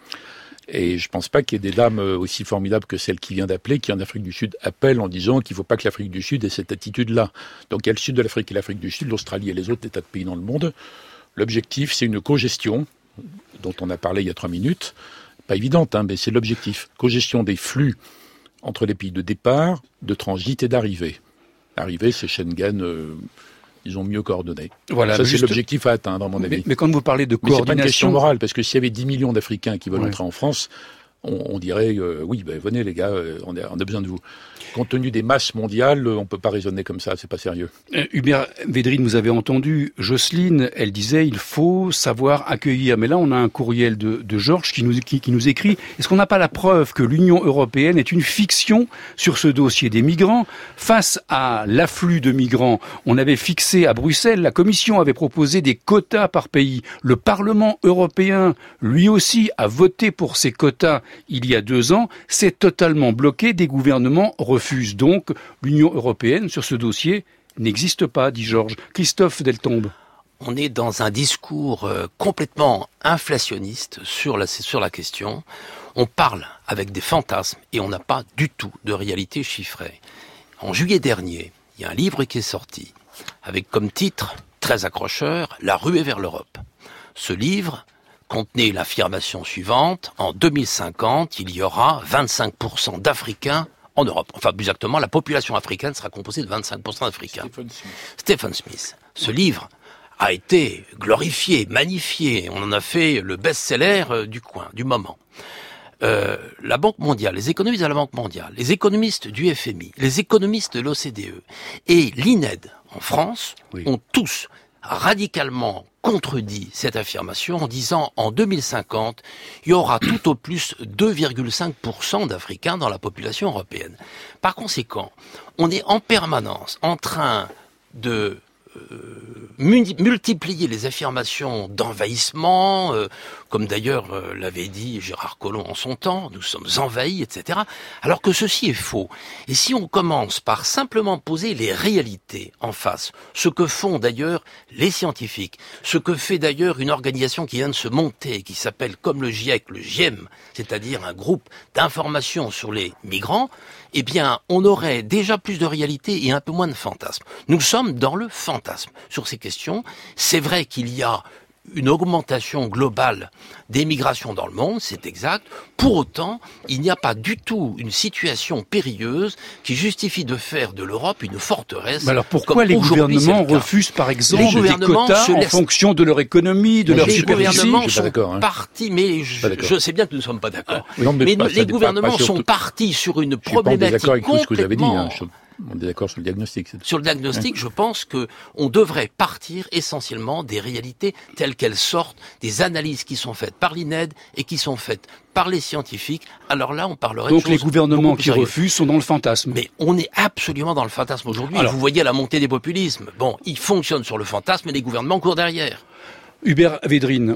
Et je pense pas qu'il y ait des dames aussi formidables que celle qui vient d'appeler, qui en Afrique du Sud appellent en disant qu'il ne faut pas que l'Afrique du Sud ait cette attitude-là. Donc il y a le sud de l'Afrique et l'Afrique du Sud, l'Australie et les autres états de pays dans le monde. L'objectif, c'est une cogestion, dont on a parlé il y a trois minutes. Pas évidente, hein, mais c'est l'objectif. Cogestion des flux entre les pays de départ, de transit et d'arrivée. L'arrivée, c'est Schengen... Euh, ils ont mieux coordonné. Voilà, ça, c'est juste... l'objectif à atteindre, à mon avis. Mais, mais quand vous parlez de coordination... Mais c'est pas une question morale, parce que s'il y avait dix millions d'Africains qui veulent ouais. entrer en France, on, on dirait, euh, oui, ben, venez les gars, euh, on, a, on a besoin de vous. Compte tenu des masses mondiales, on ne peut pas raisonner comme ça, c'est pas sérieux. Euh, Hubert Védrine, vous avez entendu Jocelyne, elle disait il faut savoir accueillir. Mais là, on a un courriel de, de Georges qui nous, qui, qui nous écrit « Est-ce qu'on n'a pas la preuve que l'Union européenne est une fiction sur ce dossier des migrants ? Face à l'afflux de migrants, on avait fixé à Bruxelles, la Commission avait proposé des quotas par pays. Le Parlement européen, lui aussi, a voté pour ces quotas il y a deux ans. C'est totalement bloqué, des gouvernements refusent. Donc, l'Union européenne, sur ce dossier, n'existe pas, dit Georges. Christophe Deltombe. On est dans un discours euh, complètement inflationniste sur la, sur la question. On parle avec des fantasmes et on n'a pas du tout de réalité chiffrée. En juillet dernier, il y a un livre qui est sorti avec comme titre, très accrocheur, « La ruée vers l'Europe ». Ce livre contenait l'affirmation suivante, en deux mille cinquante, il y aura vingt-cinq pour cent d'Africains en Europe. Enfin, plus exactement, la population africaine sera composée de vingt-cinq pour cent d'Africains. Stephen Smith. Stephen Smith. Ce livre a été glorifié, magnifié. On en a fait le best-seller du coin, du moment. Euh, la Banque mondiale, les économistes de la Banque mondiale, les économistes du F M I, les économistes de l'O C D E et l'I N E D en France oui. ont tous radicalement contredit cette affirmation en disant en deux mille cinquante, il y aura tout au plus deux virgule cinq pour cent d'Africains dans la population européenne. Par conséquent, on est en permanence en train de euh, multiplier les affirmations d'envahissement, euh, comme d'ailleurs euh, l'avait dit Gérard Collomb en son temps, nous sommes envahis, et cetera, alors que ceci est faux. Et si on commence par simplement poser les réalités en face, ce que font d'ailleurs les scientifiques, ce que fait d'ailleurs une organisation qui vient de se monter, qui s'appelle comme le GIEC, le GIEM, c'est-à-dire un groupe d'information sur les migrants, eh bien, on aurait déjà plus de réalité et un peu moins de fantasme. Nous sommes dans le fantasme sur ces questions. C'est vrai qu'il y a une augmentation globale des migrations dans le monde, c'est exact. Pour autant, il n'y a pas du tout une situation périlleuse qui justifie de faire de l'Europe une forteresse. Mais alors pourquoi les gouvernements refusent par exemple des quotas en laissent... fonction de leur économie, de mais leur les superficie? gouvernements sont hein. partis, mais je, je sais bien que nous ne sommes pas d'accord. Ah, non, mais mais pas, les gouvernements pas, pas sont tout... partis sur une je problématique suis pas en désaccord avec tout ce que vous avez dit. Hein. complètement... On est d'accord sur le diagnostic. C'est... Sur le diagnostic, ouais. je pense que on devrait partir essentiellement des réalités telles qu'elles sortent, des analyses qui sont faites par l'I N E D et qui sont faites par les scientifiques. Alors là, on parlerait Donc de les choses gouvernements qui sérieuses. refusent sont dans le fantasme. Mais on est absolument dans le fantasme aujourd'hui. Alors, vous voyez la montée des populismes. Bon, ils fonctionnent sur le fantasme et les gouvernements courent derrière. Hubert Védrine,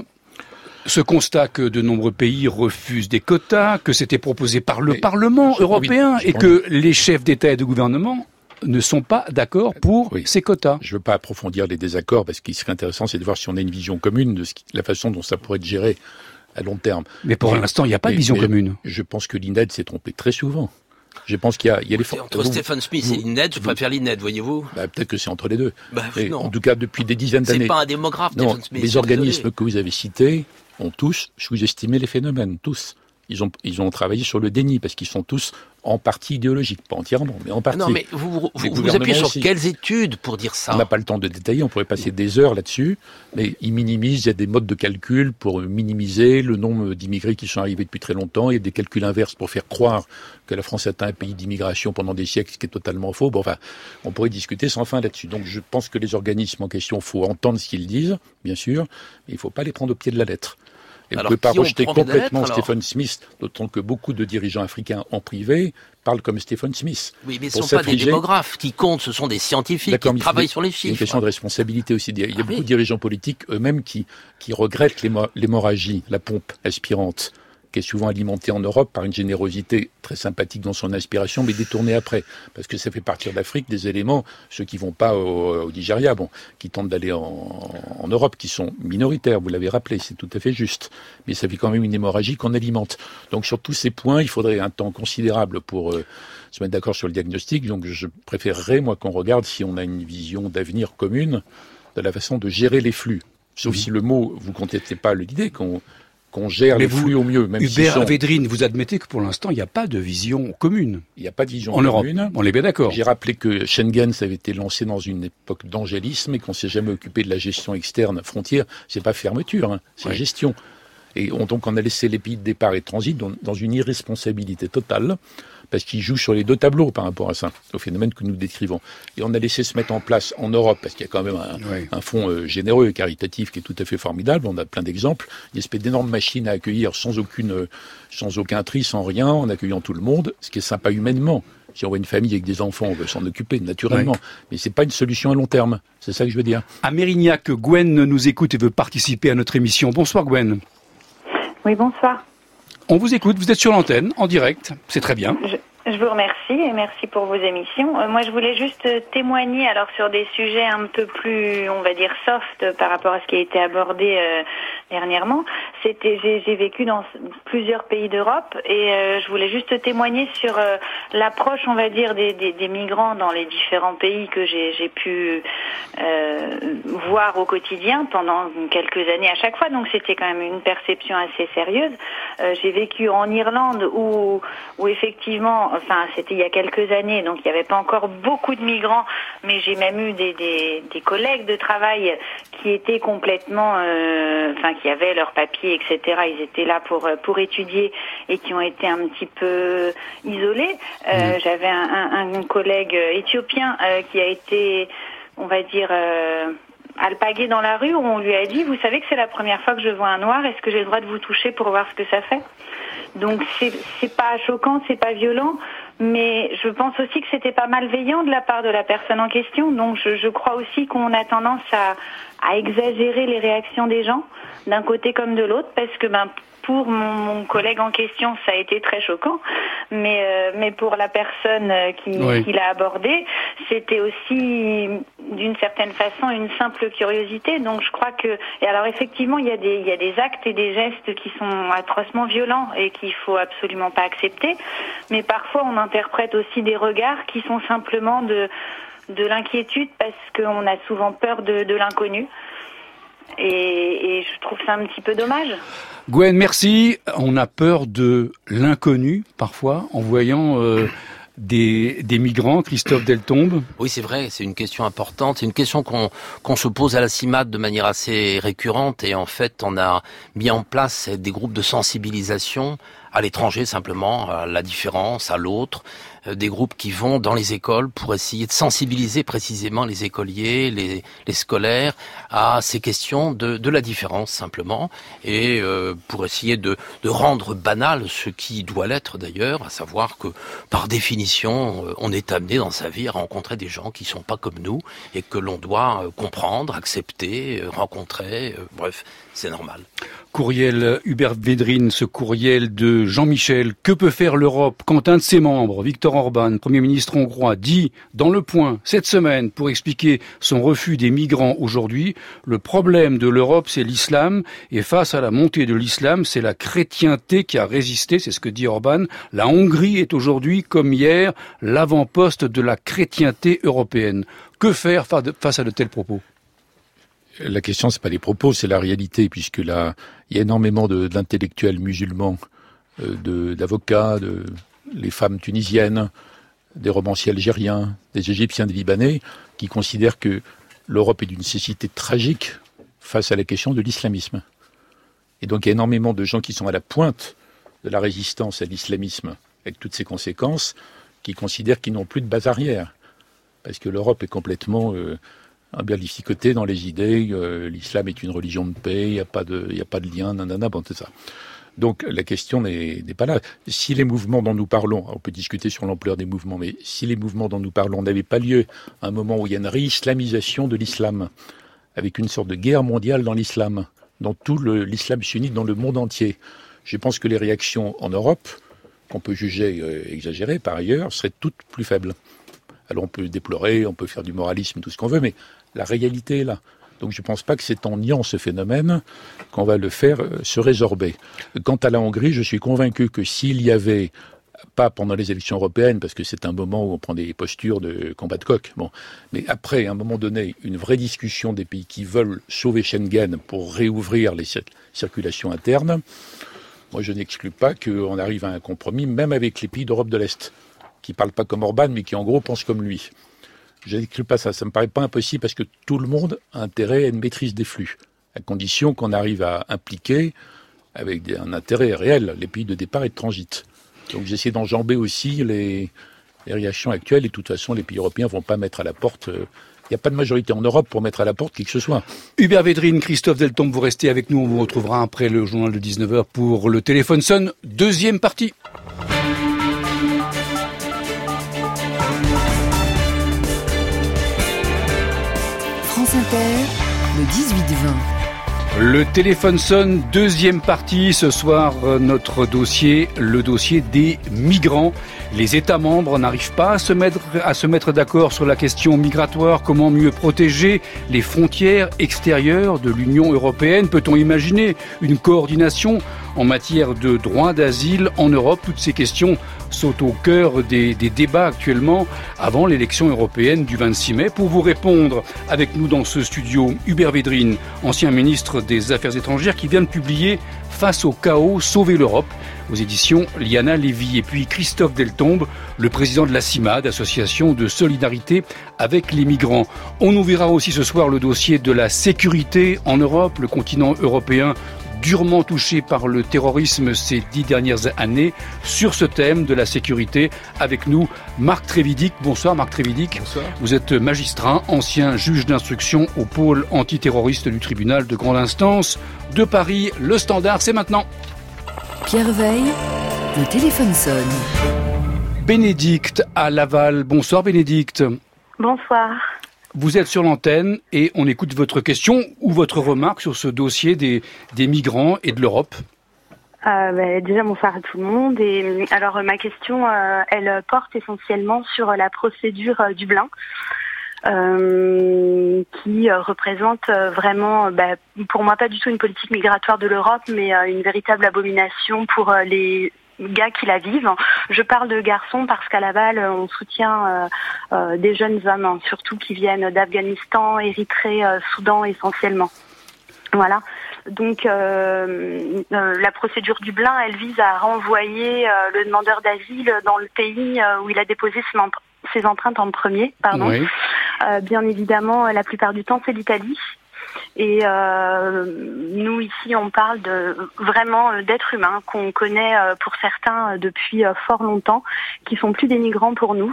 ce constat que de nombreux pays refusent des quotas, que c'était proposé par le Mais Parlement je, européen oui, et que les chefs d'État et de gouvernement ne sont pas d'accord pour oui. ces quotas. Je ne veux pas approfondir les désaccords parce qu'il serait intéressant, c'est de voir si on a une vision commune de ce qui, la façon dont ça pourrait être géré à long terme. Mais pour mais, l'instant, il n'y a pas de vision mais, commune. Je pense que l'I N E D s'est trompé très souvent. Je pense qu'il y a, il y a les entre vous, Stephen Smith vous, et l'I N E D, je préfère l'I N E D, voyez-vous. Bah, peut-être que c'est entre les deux. Bah, non. En tout cas, depuis des dizaines d'années. C'est pas un démographe, non, Stephen Smith. Les organismes que vous avez cités ont tous sous-estimé les phénomènes, tous. Ils ont, ils ont travaillé sur le déni, parce qu'ils sont tous en partie idéologiques, pas entièrement, mais en partie. Non, mais vous vous, vous, vous appuyez sur aussi. Quelles études pour dire ça? On n'a pas le temps de détailler, on pourrait passer des heures là-dessus, mais ils minimisent, il y a des modes de calcul pour minimiser le nombre d'immigrés qui sont arrivés depuis très longtemps, il y a des calculs inverses pour faire croire que la France est un pays d'immigration pendant des siècles, ce qui est totalement faux. Bon, enfin, on pourrait discuter sans fin là-dessus. Donc je pense que les organismes en question, il faut entendre ce qu'ils disent, bien sûr, mais il ne faut pas les prendre au pied de la lettre. Et alors, vous ne pouvez pas rejeter complètement lettres, Stephen Smith, d'autant que beaucoup de dirigeants africains en privé parlent comme Stephen Smith. Oui, mais ce ne sont pas des démographes qui comptent, ce sont des scientifiques D'accord, qui travaillent des, sur les chiffres. C'est une question de responsabilité aussi. Il y a, il y a ah, beaucoup oui. de dirigeants politiques eux-mêmes qui, qui regrettent l'hémorragie, la pompe aspirante, qui est souvent alimentée en Europe par une générosité très sympathique dans son inspiration, mais détournée après. Parce que ça fait partir d'Afrique des éléments, ceux qui vont pas au, au Nigeria, bon, qui tentent d'aller en, en Europe, qui sont minoritaires, vous l'avez rappelé, c'est tout à fait juste. Mais ça fait quand même une hémorragie qu'on alimente. Donc sur tous ces points, il faudrait un temps considérable pour euh, se mettre d'accord sur le diagnostic. Donc je préférerais, moi, qu'on regarde si on a une vision d'avenir commune de la façon de gérer les flux. Sauf mmh. si le mot, vous ne contestez pas l'idée qu'on qu'on gère mais les vous, flux au mieux. Même Hubert sont... Védrine, vous admettez que pour l'instant, il n'y a pas de vision commune. Il n'y a pas de vision en commune. Europe. On est bien d'accord. J'ai rappelé que Schengen, ça avait été lancé dans une époque d'angélisme et qu'on s'est jamais occupé de la gestion externe frontière. C'est pas fermeture, hein, c'est ouais. gestion. Et on, donc on a laissé les pays de départ et de transit dans, dans une irresponsabilité totale, parce qu'ils jouent sur les deux tableaux par rapport à ça, au phénomène que nous décrivons. Et on a laissé se mettre en place en Europe, parce qu'il y a quand même un, oui. un fonds euh, généreux et caritatif qui est tout à fait formidable, on a plein d'exemples, une espèce d'énorme machine à accueillir sans aucune, euh, sans aucun tri, sans rien, en accueillant tout le monde, ce qui est sympa humainement. Si on voit une famille avec des enfants, on veut s'en occuper, naturellement. Oui. Mais c'est pas une solution à long terme. C'est ça que je veux dire. À Mérignac, Gwen nous écoute et veut participer à notre émission. Bonsoir Gwen. Oui, bonsoir. On vous écoute, vous êtes sur l'antenne, en direct, c'est très bien. Je, je vous remercie et merci pour vos émissions. Euh, moi, je voulais juste témoigner alors sur des sujets un peu plus, on va dire, soft par rapport à ce qui a été abordé euh, dernièrement. C'était, j'ai, j'ai vécu dans plusieurs pays d'Europe et euh, je voulais juste témoigner sur euh, l'approche, on va dire, des, des, des migrants dans les différents pays que j'ai, j'ai pu euh, voir au quotidien pendant quelques années à chaque fois. Donc, c'était quand même une perception assez sérieuse. Euh, j'ai vécu en Irlande où, où effectivement, enfin, c'était il y a quelques années, donc il n'y avait pas encore beaucoup de migrants, mais j'ai même eu des, des, des collègues de travail qui étaient complètement, euh, enfin, qui avaient leurs papiers, et cetera. Ils étaient là pour pour étudier et qui ont été un petit peu isolés. Euh, mmh. J'avais un, un, un collègue éthiopien euh, qui a été, on va dire, euh, alpagué dans la rue où on lui a dit, vous savez que c'est la première fois que je vois un noir, est-ce que j'ai le droit de vous toucher pour voir ce que ça fait? Donc c'est c'est pas choquant, c'est pas violent, mais je pense aussi que c'était pas malveillant de la part de la personne en question. Donc je, je crois aussi qu'on a tendance à, à exagérer les réactions des gens d'un côté comme de l'autre, parce que ben pour mon, mon collègue en question, ça a été très choquant, mais euh, mais pour la personne qui, oui. qui l'a abordé, c'était aussi d'une certaine façon une simple curiosité. Donc je crois que, et alors effectivement, il y a des il y a des actes et des gestes qui sont atrocement violents et qu'il faut absolument pas accepter, mais parfois on interprète aussi des regards qui sont simplement de de l'inquiétude parce qu'on a souvent peur de, de l'inconnu. Et, et je trouve ça un petit peu dommage. Gwen, merci. On a peur de l'inconnu, parfois, en voyant euh, des, des migrants. Christophe Deltombe. Oui, c'est vrai, c'est une question importante. C'est une question qu'on qu'on se pose à la CIMAD de manière assez récurrente. Et en fait, on a mis en place des groupes de sensibilisation à l'étranger, simplement, à la différence, à l'autre. Des groupes qui vont dans les écoles pour essayer de sensibiliser précisément les écoliers, les, les scolaires à ces questions de, de la différence simplement, et euh, pour essayer de, de rendre banal ce qui doit l'être d'ailleurs, à savoir que par définition on est amené dans sa vie à rencontrer des gens qui sont pas comme nous et que l'on doit comprendre, accepter, rencontrer, euh, bref, c'est normal. Courriel Hubert Védrine, ce courriel de Jean-Michel. Que peut faire l'Europe quand un de ses membres, Viktor Orban, Premier ministre hongrois, dit dans Le Point cette semaine pour expliquer son refus des migrants aujourd'hui, le problème de l'Europe c'est l'islam et face à la montée de l'islam c'est la chrétienté qui a résisté, c'est ce que dit Orban. La Hongrie est aujourd'hui comme hier l'avant-poste de la chrétienté européenne. Que faire face à de tels propos ? La question, c'est pas les propos, c'est la réalité, puisque là, il y a énormément de, d'intellectuels musulmans, euh, de, d'avocats, de, les femmes tunisiennes, des romanciers algériens, des Égyptiens, des Libanais, qui considèrent que l'Europe est d'une nécessité tragique face à la question de l'islamisme. Et donc, il y a énormément de gens qui sont à la pointe de la résistance à l'islamisme, avec toutes ses conséquences, qui considèrent qu'ils n'ont plus de base arrière, parce que l'Europe est complètement euh, un bien lificoté dans les idées, euh, l'islam est une religion de paix, il n'y a pas de, il y a pas de lien, nanana, bon, c'est ça. Donc la question n'est, n'est pas là. Si les mouvements dont nous parlons, on peut discuter sur l'ampleur des mouvements, mais si les mouvements dont nous parlons n'avaient pas lieu à un moment où il y a une réislamisation de l'islam, avec une sorte de guerre mondiale dans l'islam, dans tout le, l'islam sunnite dans le monde entier, je pense que les réactions en Europe, qu'on peut juger euh, exagérées par ailleurs, seraient toutes plus faibles. Alors on peut déplorer, on peut faire du moralisme, tout ce qu'on veut, mais la réalité est là. Donc je ne pense pas que c'est en niant ce phénomène qu'on va le faire euh, se résorber. Quant à la Hongrie, je suis convaincu que s'il y avait, pas pendant les élections européennes, parce que c'est un moment où on prend des postures de combat de coq, bon, mais après, à un moment donné, une vraie discussion des pays qui veulent sauver Schengen pour réouvrir les cir- circulations internes, moi je n'exclus pas qu'on arrive à un compromis, même avec les pays d'Europe de l'Est, qui ne parlent pas comme Orban, mais qui en gros pensent comme lui. Je n'exclus pas ça, ça me paraît pas impossible parce que tout le monde a intérêt à une maîtrise des flux, à condition qu'on arrive à impliquer, avec des, un intérêt réel, les pays de départ et de transit. Donc j'essaie d'enjamber aussi les, les réactions actuelles, et de toute façon les pays européens ne vont pas mettre à la porte... Euh, il n'y a pas de majorité en Europe pour mettre à la porte qui que ce soit. Hubert Védrine, Christophe Deltombe, vous restez avec nous, on vous retrouvera après le journal de dix-neuf heures pour le téléphone sonne, deuxième partie. France Inter, le dix-huit vingt. Le téléphone sonne, deuxième partie. Ce soir, notre dossier, le dossier des migrants. Les États membres n'arrivent pas à se mettre, à se mettre d'accord sur la question migratoire. Comment mieux protéger les frontières extérieures de l'Union européenne? Peut-on imaginer une coordination en matière de droit d'asile en Europe? Toutes ces questions sont au cœur des, des débats actuellement avant l'élection européenne du vingt-six mai. Pour vous répondre, avec nous dans ce studio, Hubert Védrine, ancien ministre des Affaires étrangères, qui vient de publier « Face au chaos, sauver l'Europe » aux éditions Liana Lévy. Et puis Christophe Deltombe, le président de la CIMAD, association de solidarité avec les migrants. On ouvrira aussi ce soir le dossier de la sécurité en Europe, le continent européen durement touché par le terrorisme ces dix dernières années. Sur ce thème de la sécurité, avec nous, Marc Trévidic. Bonsoir Marc Trévidic. Bonsoir. Vous êtes magistrat, ancien juge d'instruction au pôle antiterroriste du tribunal de grande instance de Paris. Le Standard, c'est maintenant. Pierre Veille, le téléphone sonne. Bénédicte à Laval. Bonsoir Bénédicte. Bonsoir. Vous êtes sur l'antenne et on écoute votre question ou votre remarque sur ce dossier des, des migrants et de l'Europe. Euh, bah, déjà, bonsoir à tout le monde. Et alors, ma question, euh, elle porte essentiellement sur la procédure euh, Dublin, euh, qui euh, représente euh, vraiment, bah, pour moi, pas du tout une politique migratoire de l'Europe, mais euh, une véritable abomination pour euh, les gars qui la vivent. Je parle de garçons parce qu'à Laval, on soutient euh, euh, des jeunes hommes, hein, surtout qui viennent d'Afghanistan, Érythrée, euh, Soudan essentiellement. Voilà. Donc euh, euh, la procédure Dublin, elle vise à renvoyer euh, le demandeur d'asile dans le pays euh, où il a déposé ses, em- ses empreintes en premier. Pardon. Oui. Euh, bien évidemment, la plupart du temps, c'est l'Italie. Et euh, nous ici, on parle de vraiment d'êtres humains qu'on connaît euh, pour certains euh, depuis euh, fort longtemps, qui sont plus des migrants pour nous,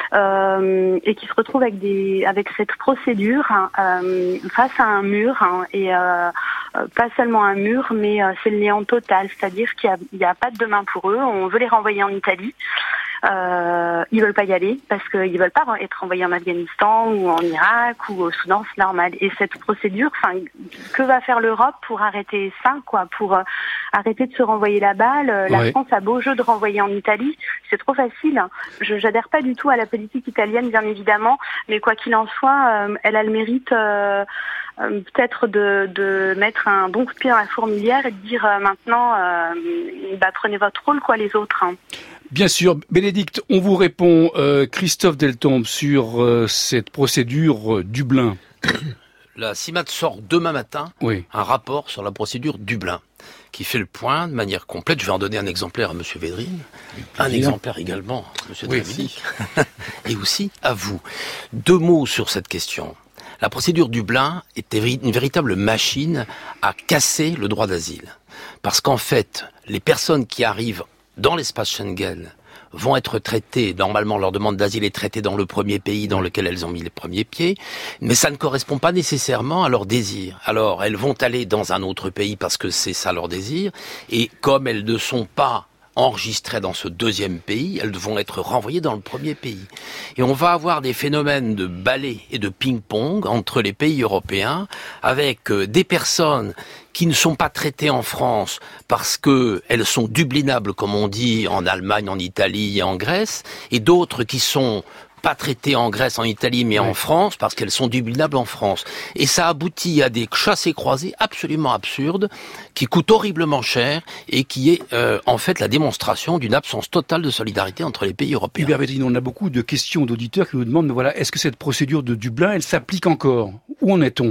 euh, et qui se retrouvent avec des avec cette procédure hein, euh, face à un mur hein, et euh, pas seulement un mur, mais euh, c'est le néant total, c'est-à-dire qu'il y a, il y a pas de demain pour eux. On veut les renvoyer en Italie. Euh, ils veulent pas y aller parce qu'ils veulent pas être envoyés en Afghanistan ou en Irak ou au Soudan, c'est normal. Et cette procédure, enfin, que va faire l'Europe pour arrêter ça, quoi, pour euh, arrêter de se renvoyer la balle. La ouais. France a beau jeu de renvoyer en Italie, c'est trop facile. Je j'adhère pas du tout à la politique italienne, bien évidemment, mais quoi qu'il en soit, euh, elle a le mérite. Euh, Euh, peut-être de, de mettre un bon coup de pied dans la fourmilière et de dire euh, maintenant euh, bah, prenez votre rôle quoi les autres. Hein. Bien sûr, Bénédicte, on vous répond euh, Christophe Deltombe sur euh, cette procédure euh, Dublin. La CIMAD sort demain matin oui. un rapport sur la procédure Dublin qui fait le point de manière complète. Je vais en donner un exemplaire à Monsieur Védrine, un bien. exemplaire également à Monsieur oui, Trévidic et aussi à vous. Deux mots sur cette question. La procédure Dublin est une véritable machine à casser le droit d'asile. Parce qu'en fait, les personnes qui arrivent dans l'espace Schengen vont être traitées, normalement leur demande d'asile est traitée dans le premier pays dans lequel elles ont mis les premiers pieds, mais ça ne correspond pas nécessairement à leur désir. Alors, elles vont aller dans un autre pays parce que c'est ça leur désir, et comme elles ne sont pas enregistrées dans ce deuxième pays, elles vont être renvoyées dans le premier pays. Et on va avoir des phénomènes de balai et de ping-pong entre les pays européens avec des personnes qui ne sont pas traitées en France parce que elles sont dublinables, comme on dit en Allemagne, en Italie et en Grèce, et d'autres qui sont pas traitées en Grèce, en Italie, mais oui. en France, parce qu'elles sont dublinables en France. Et ça aboutit à des chassés-croisés absolument absurdes, qui coûtent horriblement cher, et qui est euh, en fait la démonstration d'une absence totale de solidarité entre les pays européens. Hubert Védrine, on a beaucoup de questions d'auditeurs qui nous demandent, mais voilà, est-ce que cette procédure de Dublin, elle s'applique encore ? Où en est-on ?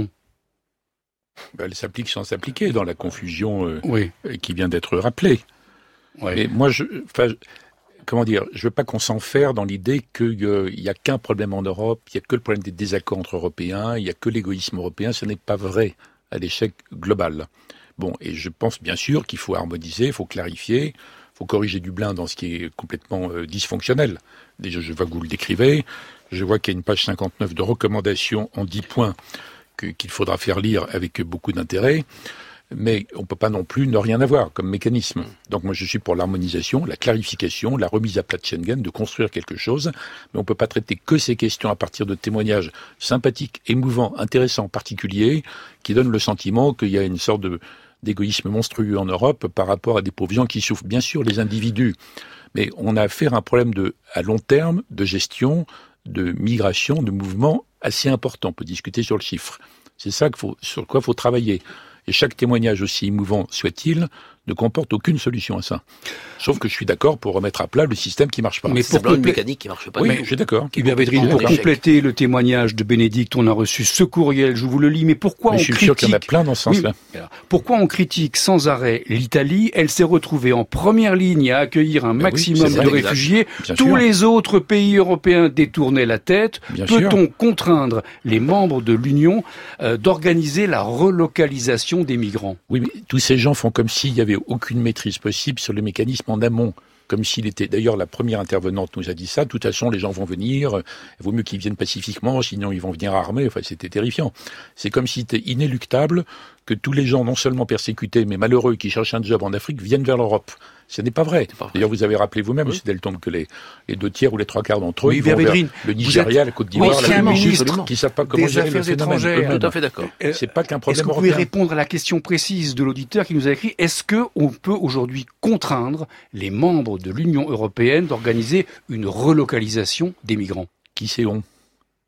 Ben, elle s'applique sans s'appliquer, dans la confusion euh, oui. qui vient d'être rappelée. Ouais. Mais moi, je... Comment dire, je veux pas qu'on s'enferre dans l'idée qu'il euh, y a qu'un problème en Europe, il y a que le problème des désaccords entre Européens, il y a que l'égoïsme européen. Ce n'est pas vrai à l'échec global. Bon, et je pense bien sûr qu'il faut harmoniser, il faut clarifier, il faut corriger Dublin dans ce qui est complètement euh, dysfonctionnel. Déjà, je vois que vous le décrivez. Je vois qu'il y a une page cinquante-neuf de recommandations en dix points que, qu'il faudra faire lire avec beaucoup d'intérêt. Mais on ne peut pas non plus ne rien avoir comme mécanisme. Donc moi je suis pour l'harmonisation, la clarification, la remise à plat de Schengen, de construire quelque chose, mais on ne peut pas traiter que ces questions à partir de témoignages sympathiques, émouvants, intéressants, particuliers, qui donnent le sentiment qu'il y a une sorte de, d'égoïsme monstrueux en Europe par rapport à des pauvres gens qui souffrent. Bien sûr, les individus, mais on a affaire à un problème de, à long terme de gestion, de migration, de mouvement assez important. On peut discuter sur le chiffre. C'est ça qu'il faut, sur quoi il faut travailler. Et chaque témoignage, aussi émouvant soit-il, ne comporte aucune solution à ça. Sauf que je suis d'accord pour remettre à plat le système qui marche pas. Mais pour une mécanique qui marche pas. Oui, je suis d'accord. Hubert Védrine, pour compléter le témoignage de Bénédicte, on a reçu ce courriel, je vous le lis, mais pourquoi mais on je suis critique... sûr qu'il y en a plein dans ce sens-là. Oui, pourquoi on critique sans arrêt l'Italie ? Elle s'est retrouvée en première ligne à accueillir un ben maximum oui, de vrai, réfugiés. Tous sûr. Les autres pays européens détournaient la tête. Bien Peut-on sûr. contraindre les membres de l'Union euh, d'organiser la relocalisation des migrants ? Oui, mais tous ces gens font comme s'il y avait aucune maîtrise possible sur le mécanisme en amont, comme s'il était... D'ailleurs, la première intervenante nous a dit ça, de toute façon, les gens vont venir, il vaut mieux qu'ils viennent pacifiquement, sinon ils vont venir armés, enfin, c'était terrifiant. C'est comme s'il était inéluctable que tous les gens, non seulement persécutés, mais malheureux, qui cherchent un job en Afrique, viennent vers l'Europe. Ce n'est pas vrai. Pas vrai. D'ailleurs, vous avez rappelé vous-même, oui. M. Deltombe, que les, les deux tiers ou les trois quarts d'entre eux, oui, ils vont vers le Nigeria, la Côte d'Ivoire, la ministre qui ne savent pas comment gérer le phénomène. Tout à fait d'accord. Euh, c'est pas qu'un problème Est-ce que vous européen. pouvez répondre à la question précise de l'auditeur qui nous a écrit, est-ce qu'on peut aujourd'hui contraindre les membres de l'Union européenne d'organiser une relocalisation des migrants ? Qui c'est on ?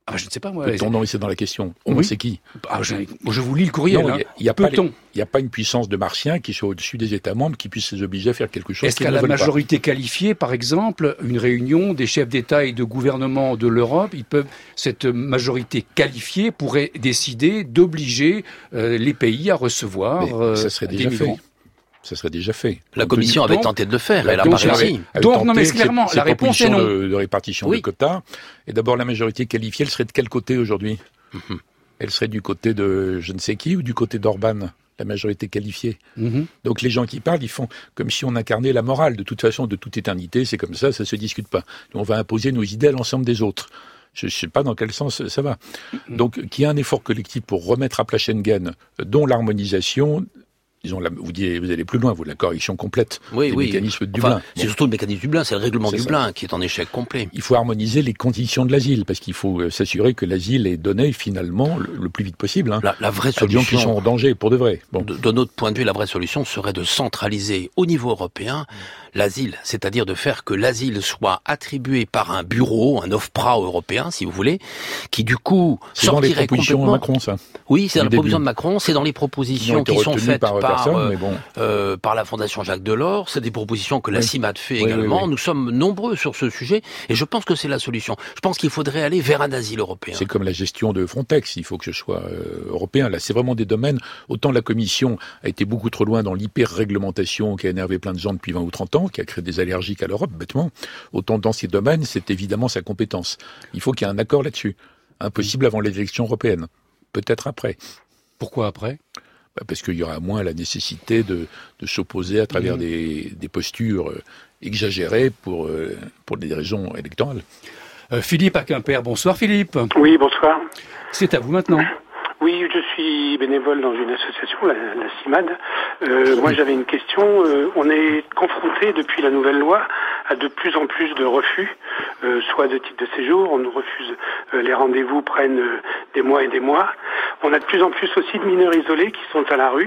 Ah, je ne sais pas, moi. Peut-on, non, c'est dans la question. On oui. c'est qui ah, je, je vous lis le courriel. Il hein. n'y a, a, a pas une puissance de martiens qui soit au-dessus des États membres qui puisse les obliger à faire quelque chose. Est-ce qu'à la majorité pas. qualifiée, par exemple, une réunion des chefs d'État et de gouvernement de l'Europe, ils peuvent, cette majorité qualifiée pourrait décider d'obliger euh, les pays à recevoir euh, ça serait déjà des migrants. Fait. Ça serait déjà fait. La Commission avait tenté de le faire, elle n'a pas réussi. Donc, non, mais clairement, la réponse est non. De, de répartition oui. de quotas. Et d'abord, la majorité qualifiée, elle serait de quel côté aujourd'hui ? mm-hmm. Elle serait du côté de je ne sais qui ou du côté d'Orban, la majorité qualifiée. Mm-hmm. Donc, les gens qui parlent, ils font comme si on incarnait la morale. De toute façon, de toute éternité, c'est comme ça, ça se discute pas. On va imposer nos idées à l'ensemble des autres. Je ne sais pas dans quel sens ça va. Mm-hmm. Donc, qu'il y ait un effort collectif pour remettre à plat Schengen, dont l'harmonisation... Disons, vous, dites, vous allez plus loin, vous, la correction complète oui, des oui. mécanismes de Dublin. Enfin, c'est bon. surtout le mécanisme de Dublin, c'est le règlement de Dublin ça. qui est en échec complet. Il faut harmoniser les conditions de l'asile, parce qu'il faut s'assurer que l'asile est donné finalement le, le plus vite possible. Hein, la, la vraie solution, à des gens qui sont en danger, pour de vrai. Bon. De, de notre point de vue, la vraie solution serait de centraliser au niveau européen l'asile, c'est-à-dire de faire que l'asile soit attribué par un bureau, un OFPRA européen, si vous voulez, qui du coup c'est sortirait dans les propositions complètement... de Macron, ça. Oui, c'est dans les début. propositions de Macron, c'est dans les propositions qui, qui sont faites par, par, personne, mais bon. euh, par la Fondation Jacques Delors, c'est des propositions que la oui. CIMAD fait oui, également. Oui, oui. Nous sommes nombreux sur ce sujet et je pense que c'est la solution. Je pense qu'il faudrait aller vers un asile européen. C'est comme la gestion de Frontex, il faut que ce soit euh, européen. Là, c'est vraiment des domaines, autant la Commission a été beaucoup trop loin dans l'hyper-réglementation qui a énervé plein de gens depuis vingt ou trente ans, qui a créé des allergies à l'Europe, bêtement, autant dans ces domaines, c'est évidemment sa compétence. Il faut qu'il y ait un accord là-dessus. Impossible avant les élections européennes. Peut-être après. Pourquoi après ? Bah parce qu'il y aura moins la nécessité de, de s'opposer à travers mmh. des, des postures euh, exagérées pour, euh, pour des raisons électorales. Euh, Philippe à Quimper. Bonsoir Philippe. Oui, bonsoir. C'est à vous maintenant. Oui, je suis bénévole dans une association, la, la CIMAD. Euh, moi, j'avais une question. Euh, on est confronté depuis la nouvelle loi à de plus en plus de refus, euh, soit de titre de séjour, on nous refuse, euh, les rendez-vous prennent euh, des mois et des mois. On a de plus en plus aussi de mineurs isolés qui sont à la rue.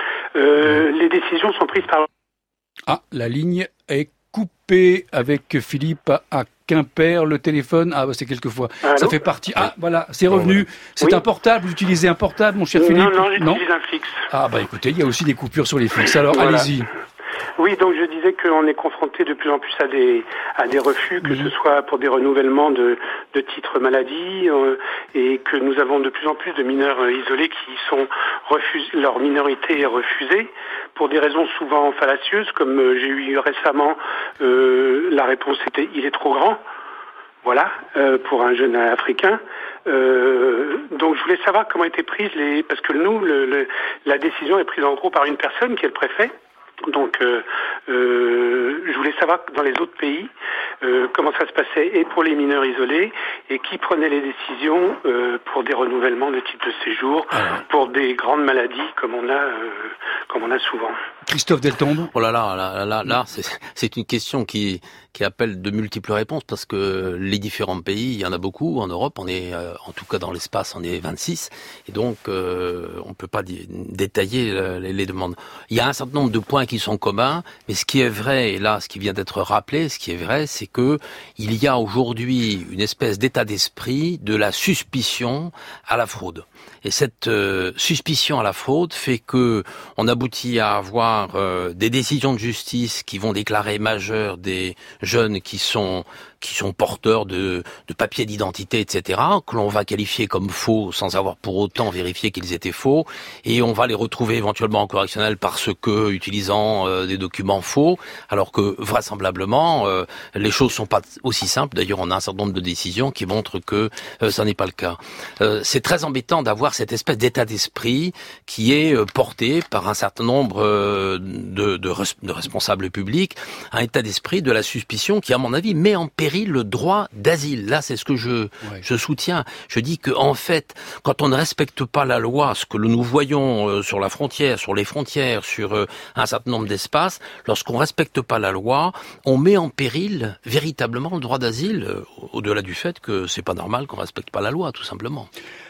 Euh, les décisions sont prises par... Ah, la ligne est coupée avec Philippe à Quimper, le téléphone, ah, c'est quelquefois, Allô ça fait partie, ah, voilà, c'est revenu. C'est oui. un portable, vous utilisez un portable, mon cher non, Philippe? Non, non, j'utilise un fixe. Ah, bah écoutez, il y a aussi des coupures sur les fixes, alors voilà. Allez-y. Oui, donc je disais qu'on est confronté de plus en plus à des à des refus, que mmh. ce soit pour des renouvellements de, de titres maladie, euh, et que nous avons de plus en plus de mineurs euh, isolés qui sont refusés, leur minorité est refusée, pour des raisons souvent fallacieuses, comme euh, j'ai eu récemment, euh, la réponse était « il est trop grand ». Voilà, euh, pour un jeune africain. Euh, donc je voulais savoir comment étaient prises les... Parce que nous, le, le, la décision est prise en gros par une personne qui est le préfet. Donc euh, euh, je voulais savoir dans les autres pays euh, comment ça se passait et pour les mineurs isolés et qui prenait les décisions euh, pour des renouvellements de titres de séjour, ah. pour des grandes maladies comme on a euh, comme on a souvent. Christophe Deltombe. Oh là là, là, là, là c'est, c'est une question qui, qui appelle de multiples réponses parce que les différents pays, il y en a beaucoup. En Europe, on est, euh, en tout cas dans l'espace, on est vingt-six. Et donc, euh, on ne peut pas d- détailler euh, les, les demandes. Il y a un certain nombre de points qui sont communs, mais ce qui est vrai, et là, ce qui vient d'être rappelé, ce qui est vrai, c'est que il y a aujourd'hui une espèce d'état d'esprit de la suspicion à la fraude. Et cette euh, suspicion à la fraude fait que on aboutit à avoir euh, des décisions de justice qui vont déclarer majeurs des jeunes qui sont qui sont porteurs de, de papiers d'identité, et cetera, que l'on va qualifier comme faux sans avoir pour autant vérifié qu'ils étaient faux, et on va les retrouver éventuellement en correctionnel parce que utilisant euh, des documents faux, alors que vraisemblablement euh, les choses sont pas aussi simples. D'ailleurs, on a un certain nombre de décisions qui montrent que euh, ça n'est pas le cas. Euh, c'est très embêtant d'avoir cette espèce d'état d'esprit qui est euh, porté par un certain nombre euh, de, de, res- de responsables publics, un état d'esprit de la suspicion qui, à mon avis, met en péril le droit d'asile. Là, c'est ce que je, ouais. je soutiens. Je dis que, en fait, quand on ne respecte pas la loi, ce que nous voyons euh, sur la frontière, sur les frontières, sur euh, un certain nombre d'espaces, lorsqu'on ne respecte pas la loi, on met en péril véritablement le droit d'asile, euh, au-delà du fait que c'est pas normal qu'on ne respecte pas la loi, tout simplement.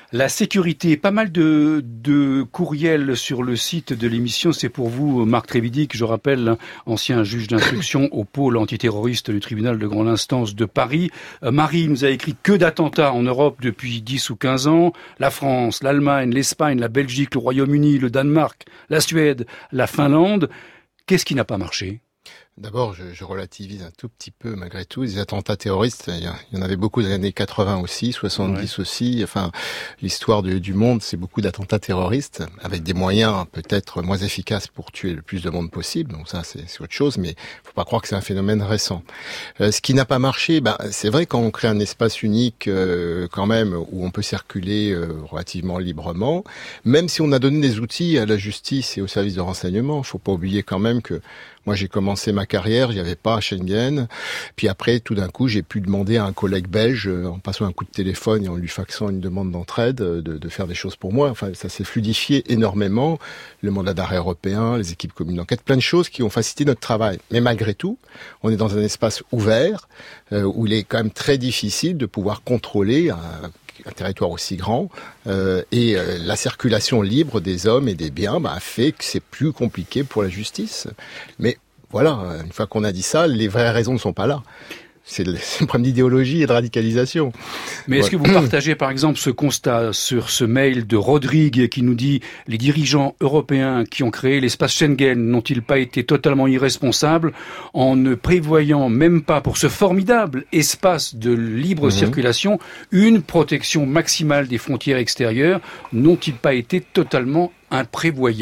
La sécurité, pas mal de, de courriels sur le site de l'émission. C'est pour vous, Marc Trévidic, je rappelle, ancien juge d'instruction au pôle antiterroriste du tribunal de grande instance de Paris. Euh, Marie nous a écrit que d'attentats en Europe depuis dix ou quinze ans. La France, l'Allemagne, l'Espagne, la Belgique, le Royaume-Uni, le Danemark, la Suède, la Finlande. Qu'est-ce qui n'a pas marché ? D'abord, je, je relativise un tout petit peu malgré tout. Les attentats terroristes, il y en avait beaucoup dans les années quatre-vingts aussi, soixante-dix ouais. aussi. Enfin, l'histoire du, du monde, c'est beaucoup d'attentats terroristes avec des moyens peut-être moins efficaces pour tuer le plus de monde possible. Donc ça, c'est, c'est autre chose, mais faut pas croire que c'est un phénomène récent. Euh, ce qui n'a pas marché, ben, c'est vrai quand on crée un espace unique, euh, quand même, où on peut circuler euh, relativement librement, même si on a donné des outils à la justice et aux services de renseignement, faut pas oublier quand même que moi, j'ai commencé ma carrière, il n'y avait pas Schengen. Puis après, tout d'un coup, j'ai pu demander à un collègue belge, en passant un coup de téléphone et en lui faxant une demande d'entraide, de, de faire des choses pour moi. Enfin, ça s'est fluidifié énormément. Le mandat d'arrêt européen, les équipes communes d'enquête, plein de choses qui ont facilité notre travail. Mais malgré tout, on est dans un espace ouvert euh, où il est quand même très difficile de pouvoir contrôler un, un territoire aussi grand euh, et euh, la circulation libre des hommes et des biens bah, fait que c'est plus compliqué pour la justice. Mais voilà, une fois qu'on a dit ça, les vraies raisons ne sont pas là. C'est un problème d'idéologie et de radicalisation. Mais est-ce ouais. que vous partagez par exemple ce constat sur ce mail de Rodrigue qui nous dit « Les dirigeants européens qui ont créé l'espace Schengen n'ont-ils pas été totalement irresponsables en ne prévoyant même pas pour ce formidable espace de libre mmh. circulation une protection maximale des frontières extérieures? N'ont-ils pas été totalement imprévoyants ?»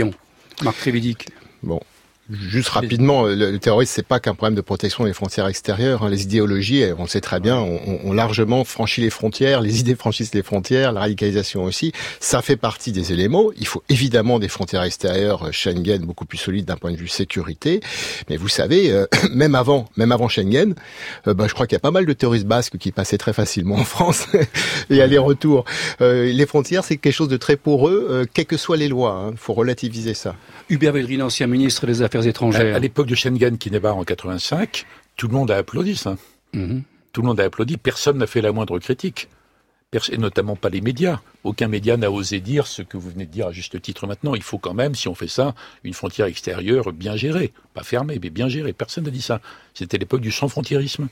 Marc Trévidic. Bon. Juste rapidement, le, le terrorisme, c'est pas qu'un problème de protection des frontières extérieures. Hein. Les idéologies, on le sait très bien, ont, ont largement franchi les frontières. Les idées franchissent les frontières, la radicalisation aussi. Ça fait partie des éléments. Il faut évidemment des frontières extérieures Schengen beaucoup plus solides d'un point de vue sécurité. Mais vous savez, euh, même avant, même avant Schengen, euh, bah, je crois qu'il y a pas mal de terroristes basques qui passaient très facilement en France et aller-retour. Euh, les frontières, c'est quelque chose de très poreux, euh, quelles que soient les lois. Il hein. faut relativiser ça. Hubert Védrine, ancien ministre des Affaires étrangères. À, à l'époque de Schengen qui débarque en quatre-vingt-cinq, tout le monde a applaudi ça. Mm-hmm. Tout le monde a applaudi, personne n'a fait la moindre critique. Pers- et notamment pas les médias. Aucun média n'a osé dire ce que vous venez de dire à juste titre maintenant. Il faut quand même, si on fait ça, une frontière extérieure bien gérée. Pas fermée, mais bien gérée. Personne n'a dit ça. C'était l'époque du sans-frontiérisme.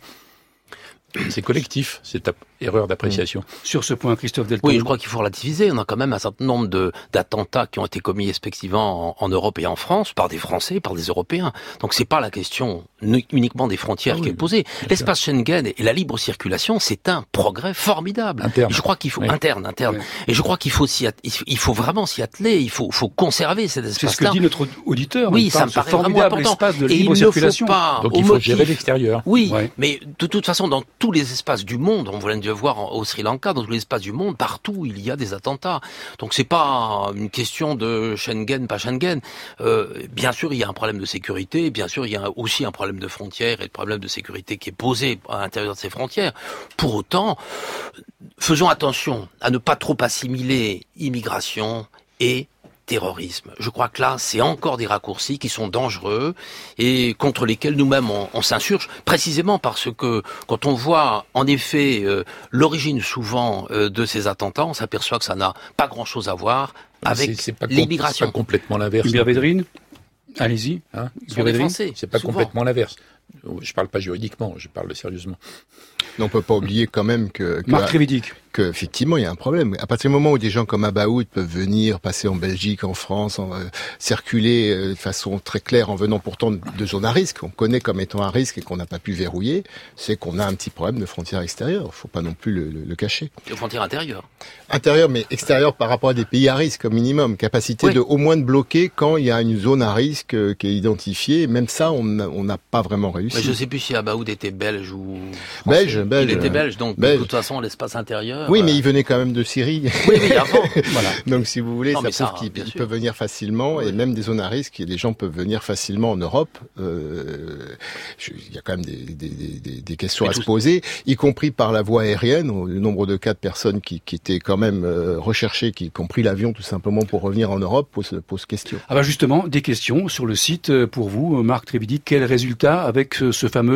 C'est collectif, cette ap- erreur d'appréciation. Mmh. Sur ce point, Christophe Delton. Oui, je crois qu'il faut relativiser. On a quand même un certain nombre de, d'attentats qui ont été commis respectivement en, en Europe et en France par des Français, par des Européens. Donc c'est pas la question uniquement des frontières ah, qui oui, est posée. L'espace sûr. Schengen et la libre circulation, c'est un progrès formidable. Interne. Et je crois qu'il faut oui. interne, interne. Oui. Et je crois qu'il faut s'y att- il faut vraiment s'y atteler. Il faut, faut conserver cet espace-là. C'est ce que dit notre auditeur. Oui, ça me paraît vraiment important. Espace de et libre il circulation. Ne faut pas, donc il faut motif, gérer l'extérieur. Oui, ouais. mais de toute façon, dans tous les espaces du monde, on vient de le voir au Sri Lanka, dans tous les espaces du monde, partout il y a des attentats. Donc c'est pas une question de Schengen, pas Schengen. Euh, bien sûr, il y a un problème de sécurité. Bien sûr, il y a aussi un problème de frontières et de problème de sécurité qui est posé à l'intérieur de ces frontières. Pour autant, faisons attention à ne pas trop assimiler immigration et terrorisme. Je crois que là, c'est encore des raccourcis qui sont dangereux et contre lesquels nous-mêmes on, on s'insurge, précisément parce que quand on voit en effet euh, l'origine souvent euh, de ces attentats, on s'aperçoit que ça n'a pas grand-chose à voir avec c'est, c'est pas l'immigration. Com- c'est pas complètement l'inverse. Hubert Védrine, allez-y. Hein, Hubert Védrine, c'est pas souvent. Complètement l'inverse. Je parle pas juridiquement, je parle sérieusement. On peut pas oublier quand même que, que Marc Trévidic. Que effectivement il y a un problème. À partir du moment où des gens comme Abaoud peuvent venir, passer en Belgique, en France, en, euh, circuler euh, de façon très claire en venant pourtant de, de zones à risque, on connaît comme étant un risque et qu'on n'a pas pu verrouiller, c'est qu'on a un petit problème de frontières extérieures. Faut pas non plus le, le, le cacher. De frontières intérieures. Intérieures, mais extérieures par rapport à des pays à risque au minimum. Capacité oui. de au moins de bloquer quand il y a une zone à risque euh, qui est identifiée. Même ça, on n'a pas vraiment réussi. Mais je sais plus si Abaoud était belge ou français. Belge, belge. Il était belge, donc belge. De toute façon l'espace intérieur. Oui, euh... mais il venait quand même de Syrie. Oui, oui, avant. Voilà. Donc, si vous voulez, non, ça prouve ça, qu'ils peuvent venir facilement, oui. et même des zones à risque, les gens peuvent venir facilement en Europe. Euh, je, il y a quand même des, des, des, des questions mais à se poser, y compris par la voie aérienne. Le nombre de cas de personnes qui, qui étaient quand même euh, recherchées, qui, qui ont pris l'avion tout simplement pour revenir en Europe, pose, pose question. Ah bah justement, des questions sur le site pour vous, Marc Trévidic. Quel résultat avec ce, ce fameux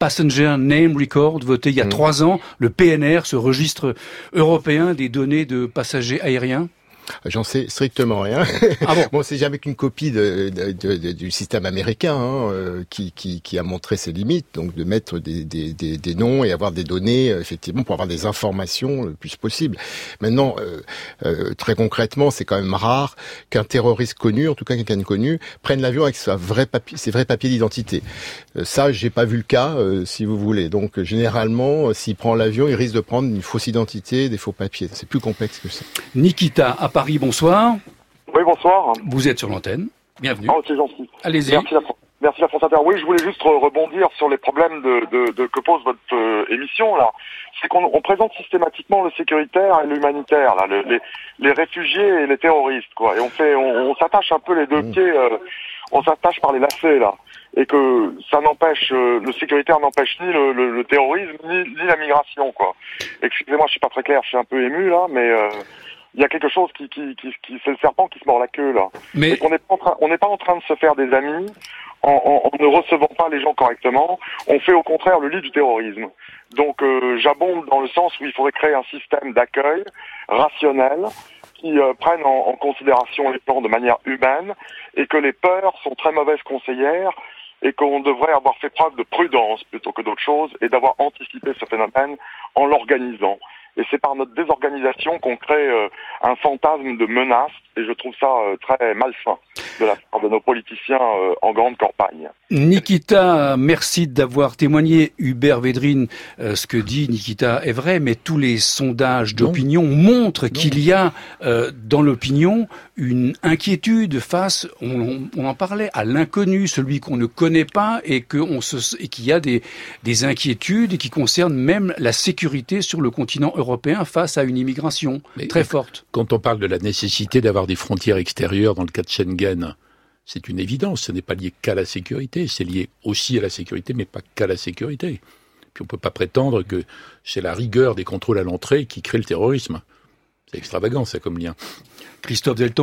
Passenger Name Record, voté il y a mmh. trois ans, le P N R, ce registre européen des données de passagers aériens? J'en sais strictement rien. Ah bon, bon, c'est jamais qu'une copie de, de, de, de, du système américain hein, euh, qui, qui, qui a montré ses limites, donc de mettre des, des, des, des noms et avoir des données, euh, effectivement, pour avoir des informations le plus possible. Maintenant, euh, euh, très concrètement, c'est quand même rare qu'un terroriste connu, en tout cas quelqu'un de connu, prenne l'avion avec sa vraie papier, ses vrais papiers d'identité. Euh, ça, j'ai pas vu le cas, euh, si vous voulez. Donc, euh, généralement, euh, s'il prend l'avion, il risque de prendre une fausse identité, des faux papiers. C'est plus complexe que ça. Nikita, à Paris, bonsoir. Oui, bonsoir. Vous êtes sur l'antenne. Bienvenue. Oh, c'est gentil. Allez-y. Merci la, merci la France Inter. Oui, je voulais juste rebondir sur les problèmes de, de, de que pose votre euh, émission là. C'est qu'on on présente systématiquement le sécuritaire et l'humanitaire là, le, les, les réfugiés et les terroristes quoi. Et on fait, on, on s'attache un peu les deux mmh. pieds, euh, on s'attache par les lacets là. Et que ça n'empêche, euh, le sécuritaire n'empêche ni le, le, le terrorisme ni, ni la migration quoi. Excusez-moi, je suis pas très clair, je suis un peu ému là, mais euh, il y a quelque chose qui, qui, qui, qui c'est le serpent qui se mord la queue là. Mais on n'est pas en train, on n'est pas en train de se faire des amis en, en, en ne recevant pas les gens correctement. On fait au contraire le lit du terrorisme. Donc euh, j'abonde dans le sens où il faudrait créer un système d'accueil rationnel qui euh, prenne en, en considération les gens de manière humaine et que les peurs sont très mauvaises conseillères et qu'on devrait avoir fait preuve de prudence plutôt que d'autre chose et d'avoir anticipé ce phénomène en l'organisant. Et c'est par notre désorganisation qu'on crée euh, un fantasme de menace, et je trouve ça euh, très malsain de la part de nos politiciens euh, en grande campagne. Nikita, merci d'avoir témoigné. Hubert Védrine, euh, ce que dit Nikita est vrai, mais tous les sondages d'opinion non. montrent non. qu'il y a euh, dans l'opinion une inquiétude face, on, on en parlait, à l'inconnu, celui qu'on ne connaît pas, et qu'on se, et qu'il y a des, des inquiétudes qui concernent même la sécurité sur le continent européen face à une immigration mais très forte. Quand on parle de la nécessité d'avoir des frontières extérieures dans le cas de Schengen, c'est une évidence, ce n'est pas lié qu'à la sécurité, c'est lié aussi à la sécurité, mais pas qu'à la sécurité. Puis on ne peut pas prétendre que c'est la rigueur des contrôles à l'entrée qui crée le terrorisme. C'est extravagant, ça, comme lien. Christophe Deltombe ?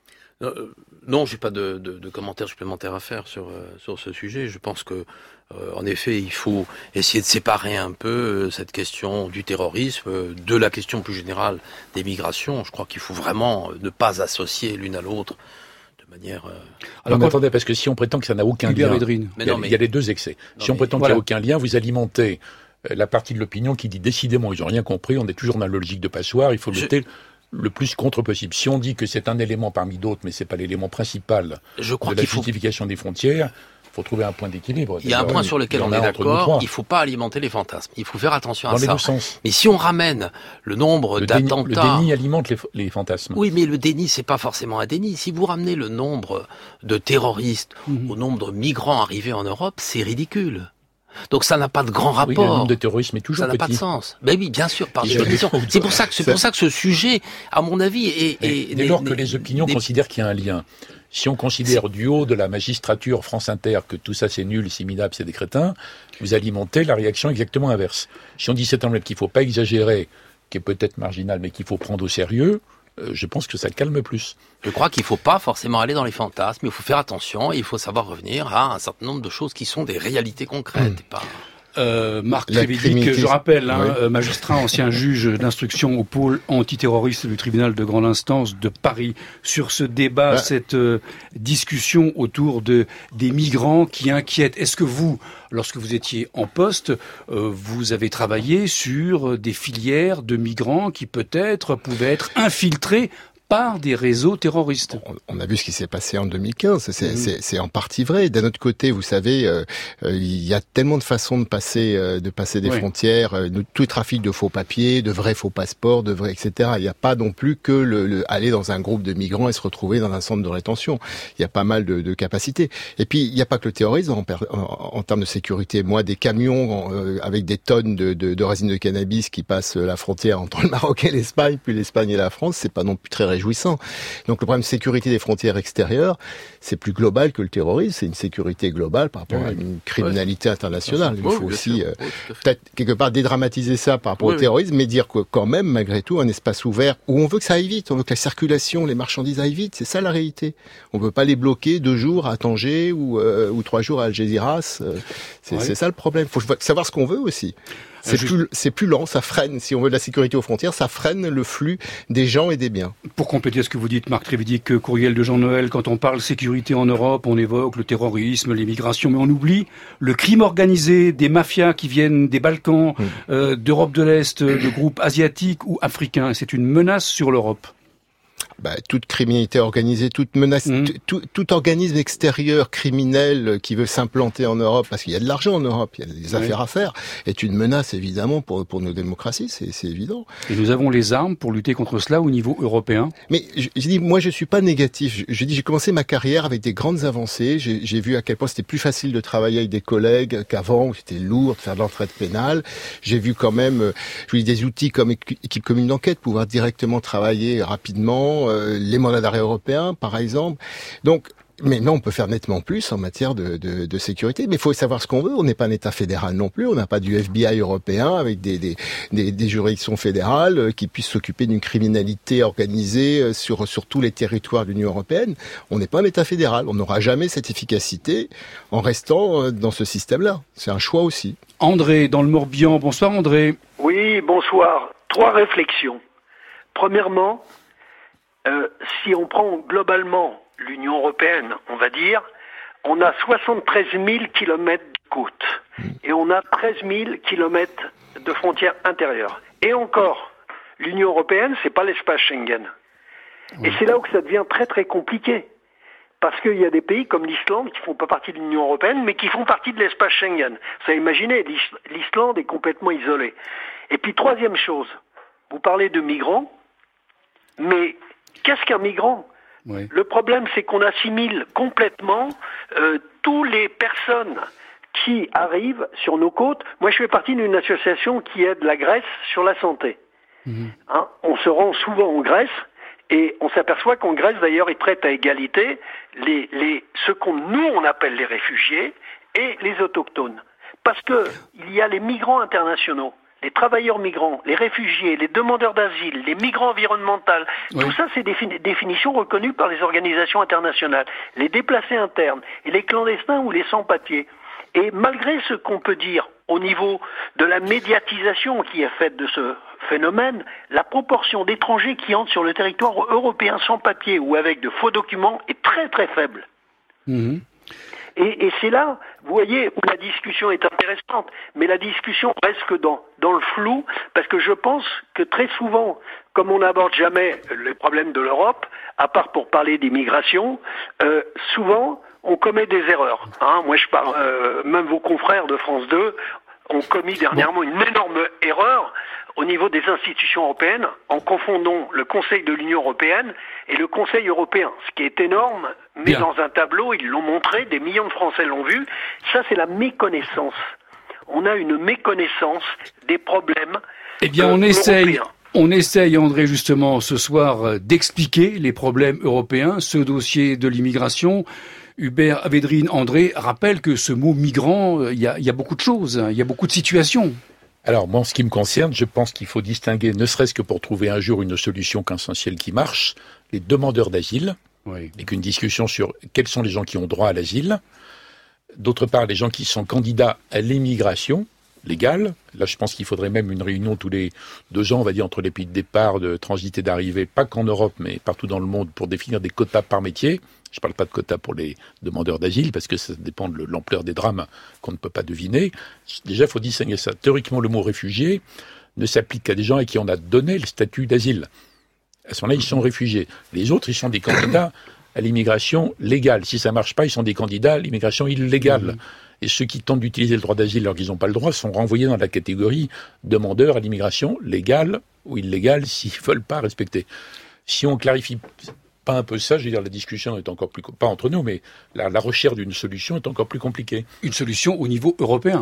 euh, Non, j'ai pas de, de, de commentaires supplémentaires à faire sur, euh, sur ce sujet. Je pense que, euh, en effet, il faut essayer de séparer un peu euh, cette question du terrorisme euh, de la question plus générale des migrations. Je crois qu'il faut vraiment ne pas associer l'une à l'autre. Manière, euh... Alors, mais attendez, parce que si on prétend que ça n'a aucun lien, il y, a, mais... il y a les deux excès. Non, si on prétend voilà. qu'il n'y a aucun lien, vous alimentez euh, la partie de l'opinion qui dit décidément ils n'ont rien compris, on est toujours dans la logique de passoire, il faut Je... lutter le plus contre possible. Si on dit que c'est un élément parmi d'autres, mais c'est pas l'élément principal Je crois de la faut... justification des frontières, il faut trouver un point d'équilibre. Il y a un point sur lequel on est d'accord, il ne faut pas alimenter les fantasmes. Il faut faire attention à ça. Dans les deux sens. Mais si on ramène le nombre le d'attentats... Déni, le déni alimente les, les fantasmes. Oui, mais le déni, c'est pas forcément un déni. Si vous ramenez le nombre de terroristes mmh. au nombre de migrants arrivés en Europe, c'est ridicule. Donc ça n'a pas de grand rapport. Oui, le nombre de terrorisme est toujours petit. Ça n'a petit. pas de sens. Ben oui, bien sûr, par définition. C'est pour ça que c'est pour ça que ce sujet, à mon avis, est... est dès lors que les opinions des... considèrent qu'il y a un lien... Si on considère du haut de la magistrature France Inter que tout ça c'est nul, c'est minable, c'est des crétins, vous alimentez la réaction exactement inverse. Si on dit c'est un problème qu'il ne faut pas exagérer, qui est peut-être marginal, mais qu'il faut prendre au sérieux, euh, je pense que ça calme plus. Je crois qu'il ne faut pas forcément aller dans les fantasmes, il faut faire attention, et il faut savoir revenir à un certain nombre de choses qui sont des réalités concrètes. Mmh. Et pas... Euh, Marc Trévidic, je rappelle, hein, oui. magistrat, ancien juge d'instruction au pôle antiterroriste du tribunal de grande instance de Paris, sur ce débat, ouais. cette euh, discussion autour de des migrants qui inquiètent. Est-ce que vous, lorsque vous étiez en poste, euh, vous avez travaillé sur des filières de migrants qui peut-être pouvaient être infiltrés par des réseaux terroristes? On a vu ce qui s'est passé en deux mille quinze, c'est, mmh. c'est, c'est en partie vrai. D'un autre côté, vous savez, euh, euh, il y a tellement de façons de passer, euh, de passer des oui. frontières, euh, tout trafic de faux papiers, de vrais faux passeports, de vrais, et cetera. Il n'y a pas non plus que le, le, aller dans un groupe de migrants et se retrouver dans un centre de rétention. Il y a pas mal de, de capacités. Et puis, il n'y a pas que le terrorisme en, en, en termes de sécurité. Moi, des camions euh, avec des tonnes de, de, de résine de cannabis qui passent la frontière entre le Maroc et l'Espagne, puis l'Espagne et la France, c'est pas non plus très réjouissant. réjouissant. Donc le problème de sécurité des frontières extérieures, c'est plus global que le terrorisme, c'est une sécurité globale par rapport ouais. à une criminalité ouais. internationale. Il faut oui, aussi euh, oui, peut-être quelque part dédramatiser ça par rapport oui, au terrorisme, oui. mais dire que quand même, malgré tout, un espace ouvert où on veut que ça aille vite, on veut que la circulation, les marchandises aillent vite, c'est ça la réalité. On ne veut pas les bloquer deux jours à Tanger ou, euh, ou trois jours à Algeciras. Euh, c'est, oui. c'est ça le problème. Il faut savoir ce qu'on veut aussi. C'est Juste... plus, c'est plus lent, ça freine. Si on veut de la sécurité aux frontières, ça freine le flux des gens et des biens. Pour compléter ce que vous dites, Marc Trévidic, courriel de Jean Noël, quand on parle sécurité en Europe, on évoque le terrorisme, l'immigration, mais on oublie le crime organisé, des mafias qui viennent des Balkans, mmh. euh, d'Europe de l'Est, de groupes asiatiques ou africains. C'est une menace sur l'Europe. Bah, toute criminalité organisée, toute menace, mmh. tout, tout organisme extérieur criminel qui veut s'implanter en Europe, parce qu'il y a de l'argent en Europe, il y a des affaires oui. à faire, est une menace évidemment pour pour nos démocraties, c'est, c'est évident. Et nous avons les armes pour lutter contre cela au niveau européen. Mais je, je dis, moi je suis pas négatif. Je, je dis, j'ai commencé ma carrière avec des grandes avancées. J'ai, j'ai vu à quel point c'était plus facile de travailler avec des collègues qu'avant, où c'était lourd de faire de l'entraide pénale. J'ai vu quand même, je vous dis, des outils comme équipe commune d'enquête, pouvoir directement travailler rapidement. Les mandats d'arrêt européens, par exemple. Donc, maintenant, on peut faire nettement plus en matière de, de, de sécurité. Mais il faut savoir ce qu'on veut. On n'est pas un État fédéral non plus. On n'a pas du F B I européen avec des, des, des, des juridictions fédérales qui puissent s'occuper d'une criminalité organisée sur, sur tous les territoires de l'Union européenne. On n'est pas un État fédéral. On n'aura jamais cette efficacité en restant dans ce système-là. C'est un choix aussi. André, dans le Morbihan. Bonsoir, André. Oui, bonsoir. Trois réflexions. Premièrement, Euh, si on prend globalement l'Union européenne, on va dire, on a soixante-treize mille kilomètres de côte et on a treize mille kilomètres de frontières intérieures. Et encore, l'Union européenne, c'est pas l'espace Schengen. Et c'est là où ça devient très très compliqué. Parce qu'il y a des pays comme l'Islande qui font pas partie de l'Union européenne, mais qui font partie de l'espace Schengen. Ça, imaginez, l'Islande est complètement isolée. Et puis, troisième chose, vous parlez de migrants, mais qu'est-ce qu'un migrant ? Oui. Le problème, c'est qu'on assimile complètement euh, toutes les personnes qui arrivent sur nos côtes. Moi, je fais partie d'une association qui aide la Grèce sur la santé. Mmh. Hein, on se rend souvent en Grèce et on s'aperçoit qu'en Grèce, d'ailleurs, ils traitent à égalité les, les, ce qu'on nous on appelle les réfugiés et les autochtones, parce que il y a les migrants internationaux. Les travailleurs migrants, les réfugiés, les demandeurs d'asile, les migrants environnementaux, oui. tout ça c'est des défini- définitions reconnues par les organisations internationales. Les déplacés internes et les clandestins ou les sans-papiers. Et malgré ce qu'on peut dire au niveau de la médiatisation qui est faite de ce phénomène, la proportion d'étrangers qui entrent sur le territoire européen sans papier ou avec de faux documents est très très faible. Mmh. Et, et c'est là, vous voyez, où la discussion est intéressante, mais la discussion reste que dans, dans le flou, parce que je pense que très souvent, comme on n'aborde jamais les problèmes de l'Europe, à part pour parler d'immigration, euh, souvent on commet des erreurs. Hein. Moi, je parle, euh, même vos confrères de France deux ont commis dernièrement une énorme erreur au niveau des institutions européennes en confondant le Conseil de l'Union européenne et le Conseil européen, ce qui est énorme, mais Bien. Dans un tableau, ils l'ont montré, des millions de Français l'ont vu, ça c'est la méconnaissance. On a une méconnaissance des problèmes Eh bien, on essaye, on essaye, André, justement, ce soir, d'expliquer les problèmes européens, ce dossier de l'immigration. Hubert Védrine, André, rappelle que ce mot migrant, il y a, y a beaucoup de choses, il y a beaucoup de situations. Alors, moi, en ce qui me concerne, je pense qu'il faut distinguer, ne serait-ce que pour trouver un jour une solution consensuelle qui marche, les demandeurs d'asile, oui. et qu'une discussion sur quels sont les gens qui ont droit à l'asile. D'autre part, les gens qui sont candidats à l'immigration légale. Là, je pense qu'il faudrait même une réunion tous les deux ans, on va dire, entre les pays de départ, de transit et d'arrivée, pas qu'en Europe, mais partout dans le monde, pour définir des quotas par métier. Je ne parle pas de quotas pour les demandeurs d'asile, parce que ça dépend de l'ampleur des drames qu'on ne peut pas deviner. Déjà, il faut distinguer ça. Théoriquement, le mot réfugié ne s'applique qu'à des gens à qui on a donné le statut d'asile. À ce moment-là, ils sont réfugiés. Les autres, ils sont des candidats à l'immigration légale. Si ça ne marche pas, ils sont des candidats à l'immigration illégale. Mmh. Et ceux qui tentent d'utiliser le droit d'asile alors qu'ils n'ont pas le droit sont renvoyés dans la catégorie demandeurs à l'immigration légale ou illégale s'ils ne veulent pas respecter. Si on clarifie pas un peu ça, je veux dire, la discussion est encore plus, pas entre nous, mais la, la recherche d'une solution est encore plus compliquée. Une solution au niveau européen.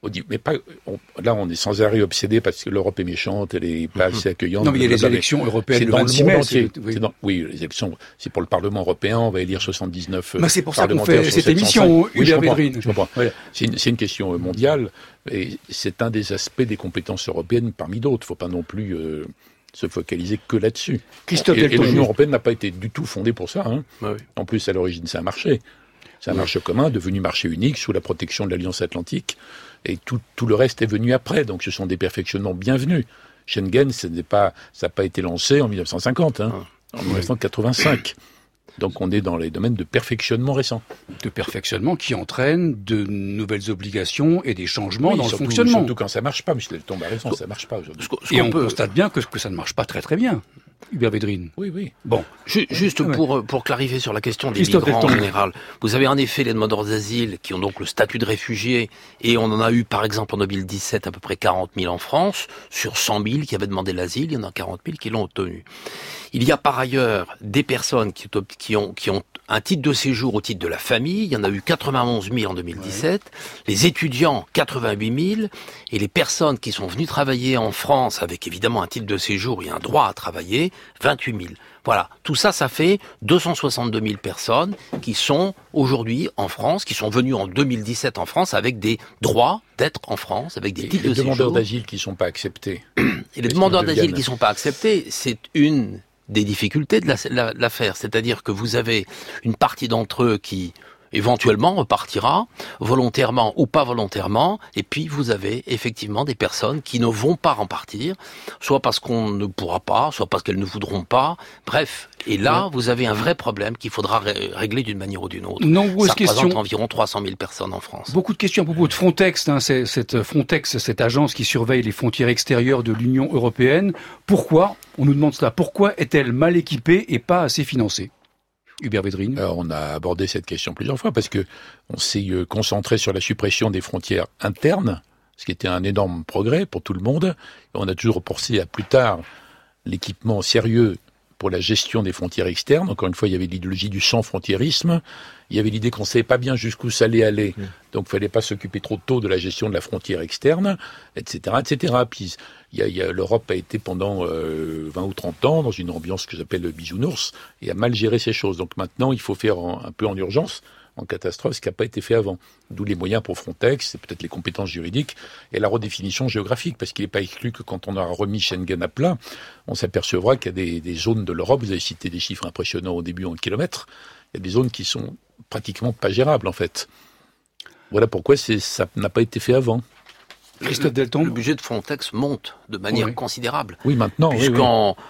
On dit, mais pas, on, là, on est sans arrêt obsédé parce que l'Europe est méchante, elle est pas assez accueillante. Non, mais il y a les élections européennes le vingt-six mai. Oui. Dans, oui, les élections, c'est pour le Parlement européen, on va élire soixante-dix-neuf mais c'est pour ça qu'on fait cette émission, Hubert Védrine. Je comprends. Ouais. C'est, une, c'est une question mondiale, et c'est un des aspects des compétences européennes parmi d'autres. Il ne faut pas non plus euh, se focaliser que là-dessus. Christophe et, Delton. Et l'Union européenne n'a pas été du tout fondée pour ça. Hein. Ah oui. En plus, à l'origine, c'est un marché. C'est un oui. marché commun, devenu marché unique, sous la protection de l'Alliance Atlantique. Et tout, tout le reste est venu après, donc ce sont des perfectionnements bienvenus. Schengen, ce n'est pas, ça n'a pas été lancé en dix-neuf cent cinquante, hein, en oui. dix-neuf cent quatre-vingt-cinq. Donc on est dans les domaines de perfectionnement récents. De perfectionnement qui entraînent de nouvelles obligations et des changements oui, dans surtout, le fonctionnement. Surtout quand ça ne marche pas, Michel Tombe a raison, ça ne marche pas aujourd'hui. Et on peut... constate bien que, que ça ne marche pas très très bien. Hubert Védrine. Oui, oui. Bon. Juste ouais. pour, pour clarifier sur la question des Christophe migrants en Delton. général. Vous avez en effet les demandeurs d'asile qui ont donc le statut de réfugiés, et on en a eu par exemple en deux mille dix-sept à peu près quarante mille en France, sur cent mille qui avaient demandé l'asile, il y en a quarante mille qui l'ont obtenu. Il y a par ailleurs des personnes qui, qui, ont, qui ont un titre de séjour au titre de la famille, il y en a eu quatre-vingt-onze mille en deux mille dix-sept, ouais. Les étudiants quatre-vingt-huit mille, et les personnes qui sont venues travailler en France avec évidemment un titre de séjour et un droit à travailler, vingt-huit mille. Voilà, tout ça, ça fait deux cent soixante-deux mille personnes qui sont aujourd'hui en France, qui sont venues en deux mille dix-sept en France avec des droits d'être en France, avec des et titres de séjour. Les demandeurs d'asile qui ne sont pas acceptés. Et les demandeurs d'asile qui ne sont pas acceptés, c'est une des difficultés de la, la, l'affaire. C'est-à-dire que vous avez une partie d'entre eux qui éventuellement repartira, volontairement ou pas volontairement, et puis vous avez effectivement des personnes qui ne vont pas repartir, soit parce qu'on ne pourra pas, soit parce qu'elles ne voudront pas, bref. Et là, ouais. vous avez un vrai problème qu'il faudra ré- régler d'une manière ou d'une autre. Nombreuses Ça représente questions. environ trois cent mille personnes en France. Beaucoup de questions à propos de Frontex, hein, c'est, cette Frontex, cette agence qui surveille les frontières extérieures de l'Union européenne. Pourquoi, on nous demande cela, pourquoi est-elle mal équipée et pas assez financée ? Hubert Védrine. Alors, on a abordé cette question plusieurs fois parce que on s'est concentré sur la suppression des frontières internes, ce qui était un énorme progrès pour tout le monde. Et on a toujours repoussé à plus tard l'équipement sérieux pour la gestion des frontières externes. Encore une fois, il y avait l'idéologie du sans-frontiérisme. Il y avait l'idée qu'on ne savait pas bien jusqu'où ça allait aller. Mmh. Donc, il ne fallait pas s'occuper trop tôt de la gestion de la frontière externe, et cetera, et cetera. Puis, il y a, il y a, l'Europe a été pendant euh, vingt ou trente ans dans une ambiance que j'appelle le bisounours et a mal géré ces choses. Donc, maintenant, il faut faire en, un peu en urgence, en catastrophe, ce qui n'a pas été fait avant. D'où les moyens pour Frontex, c'est peut-être les compétences juridiques et la redéfinition géographique, parce qu'il n'est pas exclu que quand on aura remis Schengen à plat, on s'apercevra qu'il y a des, des zones de l'Europe, vous avez cité des chiffres impressionnants au début en kilomètres, il y a des zones qui sont pratiquement pas gérables en fait. Voilà pourquoi c'est, ça n'a pas été fait avant. Christophe Delton. Le budget de Frontex monte de manière oui. considérable. Oui, maintenant. Puisqu'en oui, oui.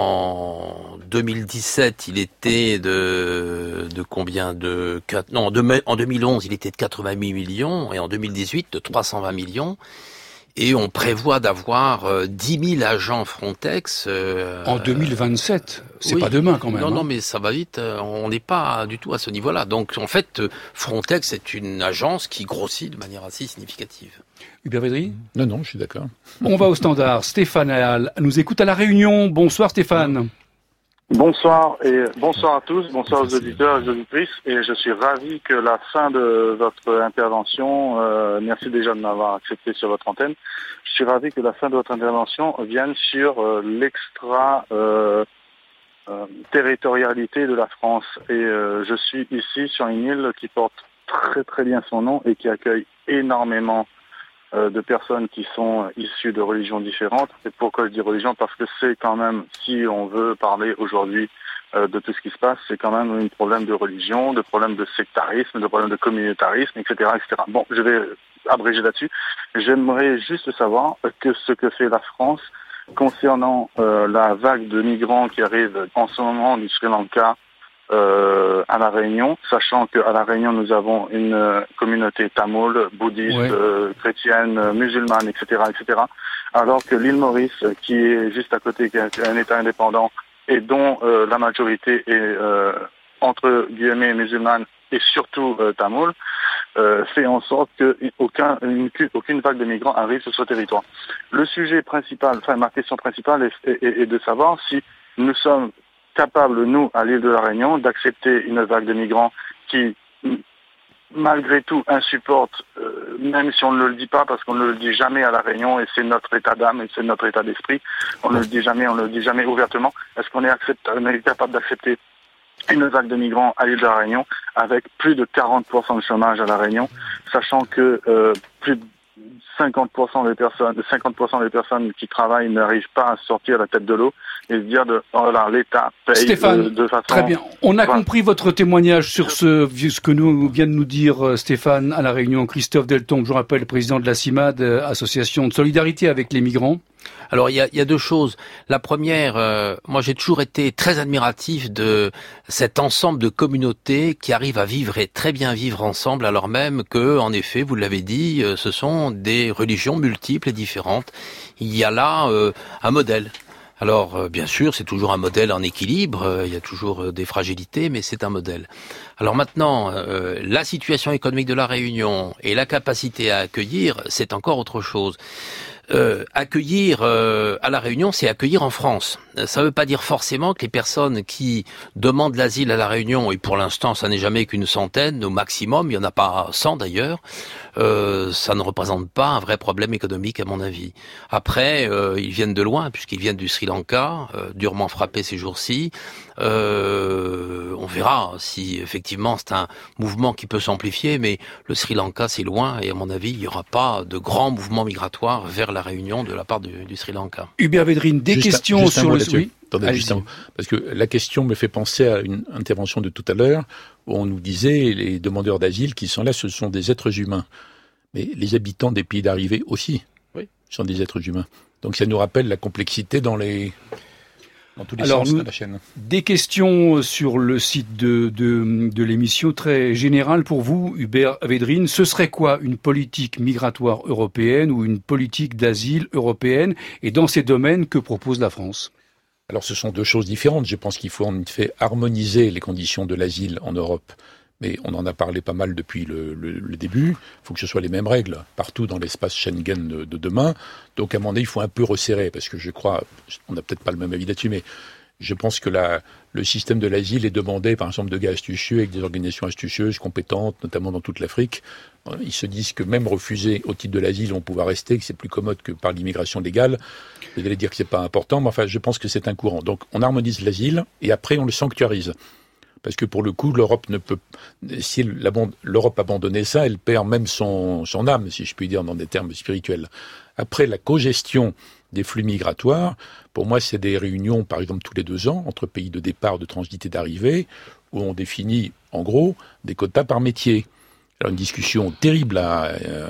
en deux mille dix-sept, il était de, de combien de quatre, non, de, en deux mille onze, il était de quatre-vingt-huit millions, et en deux mille dix-huit, de trois cent vingt millions. Et on prévoit d'avoir euh, dix mille agents Frontex. Euh, en deux mille vingt-sept, c'est oui. pas demain quand même. Non, hein. non, mais ça va vite. On n'est pas du tout à ce niveau-là. Donc, en fait, Frontex est une agence qui grossit de manière assez significative. Hubert Védrine ? Non, non, je suis d'accord. On va au standard. Stéphane Ayal nous écoute à La Réunion. Bonsoir Stéphane. Bonsoir et bonsoir à tous, bonsoir aux auditeurs et aux auditrices, et je suis ravi que la fin de votre intervention, euh, merci déjà de m'avoir accepté sur votre antenne, je suis ravi que la fin de votre intervention vienne sur euh, l'extra euh, euh, territorialité de la France, et euh, je suis ici sur une île qui porte très très bien son nom et qui accueille énormément euh, de personnes qui sont issues de religions différentes. Et pourquoi je dis religion? Parce que c'est quand même, si on veut parler aujourd'hui euh, de tout ce qui se passe, c'est quand même un problème de religion, de problème de sectarisme, de problème de communautarisme, et cetera, et cetera. Bon, je vais abréger là-dessus. J'aimerais juste savoir que ce que fait la France concernant euh, la vague de migrants qui arrivent en ce moment du Sri Lanka euh, à La Réunion, sachant qu'à La Réunion, nous avons une euh, communauté tamoule, bouddhiste, ouais. euh, chrétienne, euh, musulmane, et cetera, et cetera, alors que l'île Maurice, qui est juste à côté, qui est un État indépendant, et dont euh, la majorité est, euh, entre guillemets, musulmane, et surtout euh, tamoule, euh, fait en sorte qu'aucun, une, aucune vague de migrants arrive sur ce territoire. Le sujet principal, enfin ma question principale est, est, est de savoir si nous sommes capables, nous, à l'île de la Réunion, d'accepter une vague de migrants qui, malgré tout, insupporte euh, même si on ne le dit pas, parce qu'on ne le dit jamais à La Réunion, et c'est notre état d'âme, et c'est notre état d'esprit, on ne le dit jamais, on ne le dit jamais ouvertement, est-ce qu'on est, accept- on est capable d'accepter une vague de migrants à l'île de La Réunion, avec plus de quarante pour cent de chômage à La Réunion, sachant que euh, plus de cinquante pour cent des personnes, cinquante pour cent des personnes qui travaillent n'arrivent pas à sortir la tête de l'eau, et se dire de, oh là, l'État paye Stéphane, de, de façon... Très bien. On a Enfin, compris votre témoignage sur ce, ce que nous vient de nous dire euh, Stéphane à La Réunion. Christophe Deltombe, je vous rappelle, président de la CIMAD, euh, association de solidarité avec les migrants. Alors il y a, il y a deux choses. La première, euh, moi j'ai toujours été très admiratif de cet ensemble de communautés qui arrivent à vivre et très bien vivre ensemble, alors même que, en effet, vous l'avez dit, euh, ce sont des religions multiples et différentes. Il y a là euh, un modèle. Alors, euh, bien sûr, c'est toujours un modèle en équilibre, euh, il y a toujours euh, des fragilités, mais c'est un modèle. Alors maintenant, euh, la situation économique de La Réunion et la capacité à accueillir, c'est encore autre chose. Euh, accueillir euh, à La Réunion, c'est accueillir en France. Ça ne veut pas dire forcément que les personnes qui demandent l'asile à La Réunion, et pour l'instant ça n'est jamais qu'une centaine au maximum, il n'y en a pas cent d'ailleurs, euh, ça ne représente pas un vrai problème économique à mon avis. Après, euh, ils viennent de loin, puisqu'ils viennent du Sri Lanka, euh, durement frappé ces jours-ci. Euh, on verra si effectivement c'est un mouvement qui peut s'amplifier, mais le Sri Lanka c'est loin, et à mon avis il n'y aura pas de grands mouvements migratoires vers La Réunion de la part du, du Sri Lanka. Hubert Védrine, des juste questions un, juste sur le... Oui, attendez, juste un, parce que la question me fait penser à une intervention de tout à l'heure, où on nous disait les demandeurs d'asile qui sont là, ce sont des êtres humains. Mais les habitants des pays d'arrivée aussi, oui, sont des êtres humains. Donc ça nous rappelle la complexité dans les... Dans tous les Alors, sens nous, de la chaîne. Des questions sur le site de, de, de l'émission très générale pour vous, Hubert Védrine. Ce serait quoi une politique migratoire européenne ou une politique d'asile européenne? Et dans ces domaines, que propose la France? Alors ce sont deux choses différentes. Je pense qu'il faut en effet harmoniser les conditions de l'asile en Europe. Mais on en a parlé pas mal depuis le, le, le début. Il faut que ce soit les mêmes règles partout dans l'espace Schengen de, de demain. Donc à mon avis, il faut un peu resserrer, parce que je crois, on n'a peut-être pas le même avis là-dessus, mais je pense que la, le système de l'asile est demandé par un certain nombre de gars astucieux, avec des organisations astucieuses, compétentes, notamment dans toute l'Afrique. Ils se disent que même refuser au titre de l'asile, on pourra rester, que c'est plus commode que par l'immigration légale. Vous allez dire que c'est pas important, mais enfin, je pense que c'est un courant. Donc on harmonise l'asile, et après on le sanctuarise. Parce que pour le coup, l'Europe ne peut, si l'Europe abandonnait ça, elle perd même son, son âme, si je puis dire, dans des termes spirituels. Après, la cogestion des flux migratoires, pour moi, c'est des réunions, par exemple, tous les deux ans, entre pays de départ, de transit et d'arrivée, où on définit, en gros, des quotas par métier. Alors, une discussion terrible à,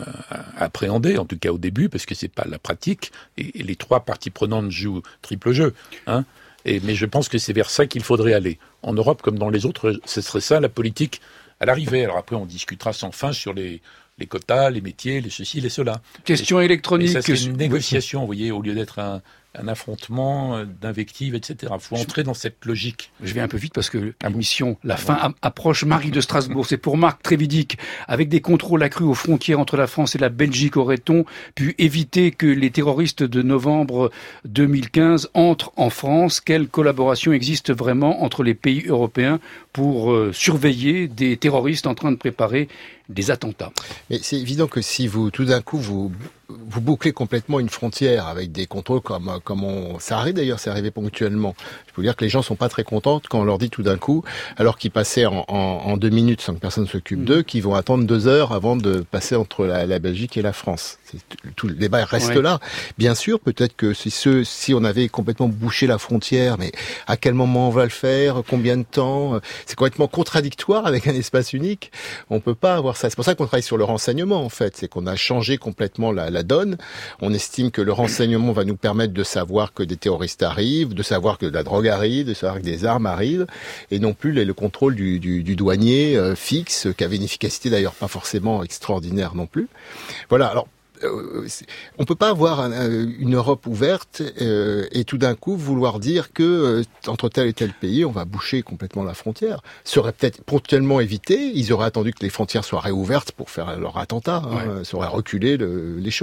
à appréhender, en tout cas au début, parce que c'est pas la pratique, et, et les trois parties prenantes jouent triple jeu, hein. Et, mais je pense que c'est vers ça qu'il faudrait aller. En Europe, comme dans les autres, ce serait ça la politique à l'arrivée. Alors après, on discutera sans fin sur les, les quotas, les métiers, les ceci, les cela. Question et, électronique. Et ça, c'est une négociation, vous voyez, au lieu d'être un, un affrontement d'invectives, et cetera. Il faut entrer dans cette logique. Je vais un peu vite parce que l'émission, la fin approche. Marie de Strasbourg, c'est pour Marc Trévidic. Avec des contrôles accrus aux frontières entre la France et la Belgique, aurait-on pu éviter que les terroristes de novembre deux mille quinze entrent en France? Quelle collaboration existe vraiment entre les pays européens pour euh, surveiller des terroristes en train de préparer des attentats? Mais c'est évident que si vous, tout d'un coup, vous vous bouclez complètement une frontière avec des contrôles comme comme on, ça arrive d'ailleurs, c'est arrivé ponctuellement. Je peux dire que les gens sont pas très contents quand on leur dit tout d'un coup, alors qu'ils passaient en, en, en deux minutes sans que personne s'occupe mmh. d'eux, qu'ils vont attendre deux heures avant de passer entre la, la Belgique et la France. C'est, tout le débat reste ouais. là. Bien sûr, peut-être que si ce, si on avait complètement bouché la frontière, mais à quel moment on va le faire, combien de temps, c'est complètement contradictoire avec un espace unique. On peut pas avoir ça. C'est pour ça qu'on travaille sur le renseignement en fait, c'est qu'on a changé complètement la, la donne. On estime que le renseignement va nous permettre de savoir que des terroristes arrivent, de savoir que de la drogue arrive, de savoir que des armes arrivent, et non plus le, le contrôle du, du, du douanier euh, fixe, qui avait une efficacité d'ailleurs pas forcément extraordinaire non plus. Voilà, alors euh, on peut pas avoir un, une Europe ouverte euh, et tout d'un coup vouloir dire que euh, entre tel et tel pays on va boucher complètement la frontière. Ça aurait peut-être ponctuellement évité, ils auraient attendu que les frontières soient réouvertes pour faire leur attentat, hein, ouais. ça aurait reculé le, les choses.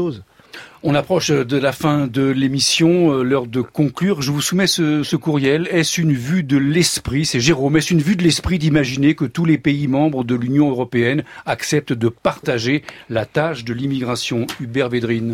On approche de la fin de l'émission, l'heure de conclure. Je vous soumets ce, ce courriel. Est-ce une vue de l'esprit, c'est Jérôme, est-ce une vue de l'esprit d'imaginer que tous les pays membres de l'Union européenne acceptent de partager la tâche de l'immigration? Hubert Védrine.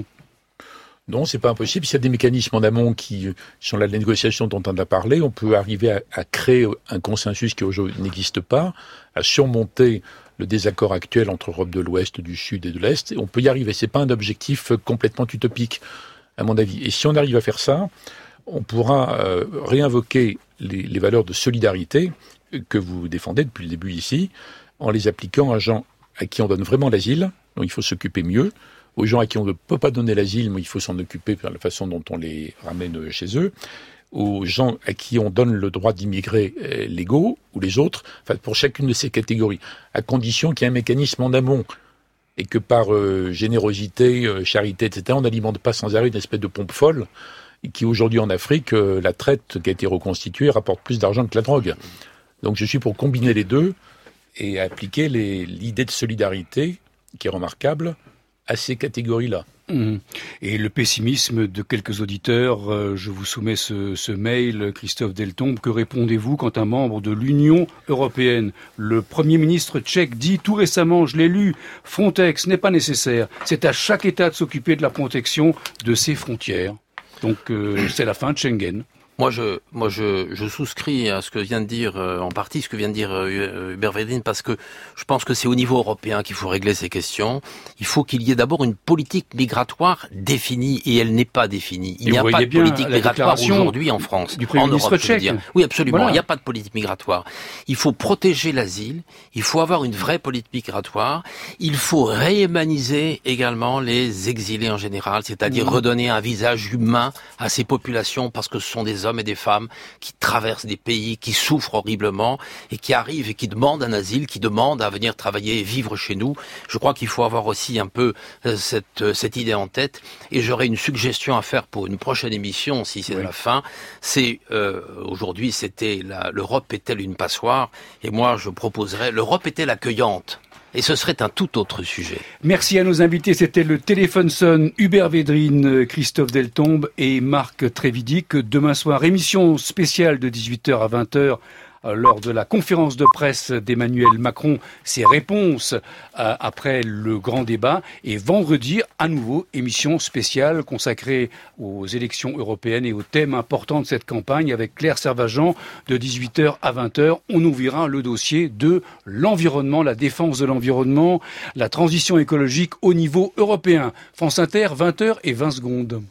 Non, c'est pas impossible. S'il y a des mécanismes en amont qui sont la négociation dont on a parlé, on peut arriver à, à créer un consensus qui aujourd'hui n'existe pas, à surmonter le désaccord actuel entre Europe de l'Ouest, du Sud et de l'Est. Et on peut y arriver. C'est pas un objectif complètement utopique, à mon avis. Et si on arrive à faire ça, on pourra euh, réinvoquer les, les valeurs de solidarité que vous défendez depuis le début ici, en les appliquant à gens à qui on donne vraiment l'asile, dont il faut s'occuper mieux, aux gens à qui on ne peut pas donner l'asile, mais il faut s'en occuper par la façon dont on les ramène chez eux, aux gens à qui on donne le droit d'immigrer euh, légaux, ou les autres, enfin pour chacune de ces catégories, à condition qu'il y ait un mécanisme en amont, et que par euh, générosité, euh, charité, et cetera, on n'alimente pas sans arrêt une espèce de pompe folle, et qui aujourd'hui en Afrique, euh, la traite qui a été reconstituée rapporte plus d'argent que la drogue. Donc je suis pour combiner les deux, et appliquer les, l'idée de solidarité, qui est remarquable, à ces catégories-là. Mmh. Et le pessimisme de quelques auditeurs, euh, je vous soumets ce, ce mail, Christophe Deltombe, que répondez-vous quand un membre de l'Union européenne, le Premier ministre tchèque, dit tout récemment, je l'ai lu, Frontex n'est pas nécessaire, c'est à chaque État de s'occuper de la protection de ses frontières. Donc euh, c'est la fin de Schengen. Moi, je, moi, je, je souscris à ce que vient de dire, euh, en partie, ce que vient de dire euh, Hubert Védrine, parce que je pense que c'est au niveau européen qu'il faut régler ces questions. Il faut qu'il y ait d'abord une politique migratoire définie, et elle n'est pas définie. Il n'y a pas de politique migratoire aujourd'hui en France, du Premier en ministre Europe, je veux tchèque. dire. Oui, absolument. Voilà. Il n'y a pas de politique migratoire. Il faut protéger l'asile. Il faut avoir une vraie politique migratoire. Il faut réhumaniser également les exilés en général, c'est-à-dire mmh. redonner un visage humain à ces populations, parce que ce sont des hommes et des femmes qui traversent des pays, qui souffrent horriblement et qui arrivent et qui demandent un asile, qui demandent à venir travailler et vivre chez nous. Je crois qu'il faut avoir aussi un peu euh, cette, euh, cette idée en tête. Et j'aurais une suggestion à faire pour une prochaine émission, si c'est oui. la fin. C'est euh, aujourd'hui, c'était la, l'Europe est-elle une passoire? Et moi, je proposerais l'Europe est-elle accueillante? Et ce serait un tout autre sujet. Merci à nos invités. C'était le téléphone sonne Hubert Védrine, Christophe Deltombe et Marc Trévidic. Demain soir, émission spéciale de dix-huit heures à vingt heures lors de la conférence de presse d'Emmanuel Macron, ses réponses euh, après le grand débat. Et vendredi, à nouveau, émission spéciale consacrée aux élections européennes et aux thèmes importants de cette campagne avec Claire Servageant de dix-huit heures à vingt heures. On ouvrira le dossier de l'environnement, la défense de l'environnement, la transition écologique au niveau européen. France Inter, vingt heures et vingt secondes.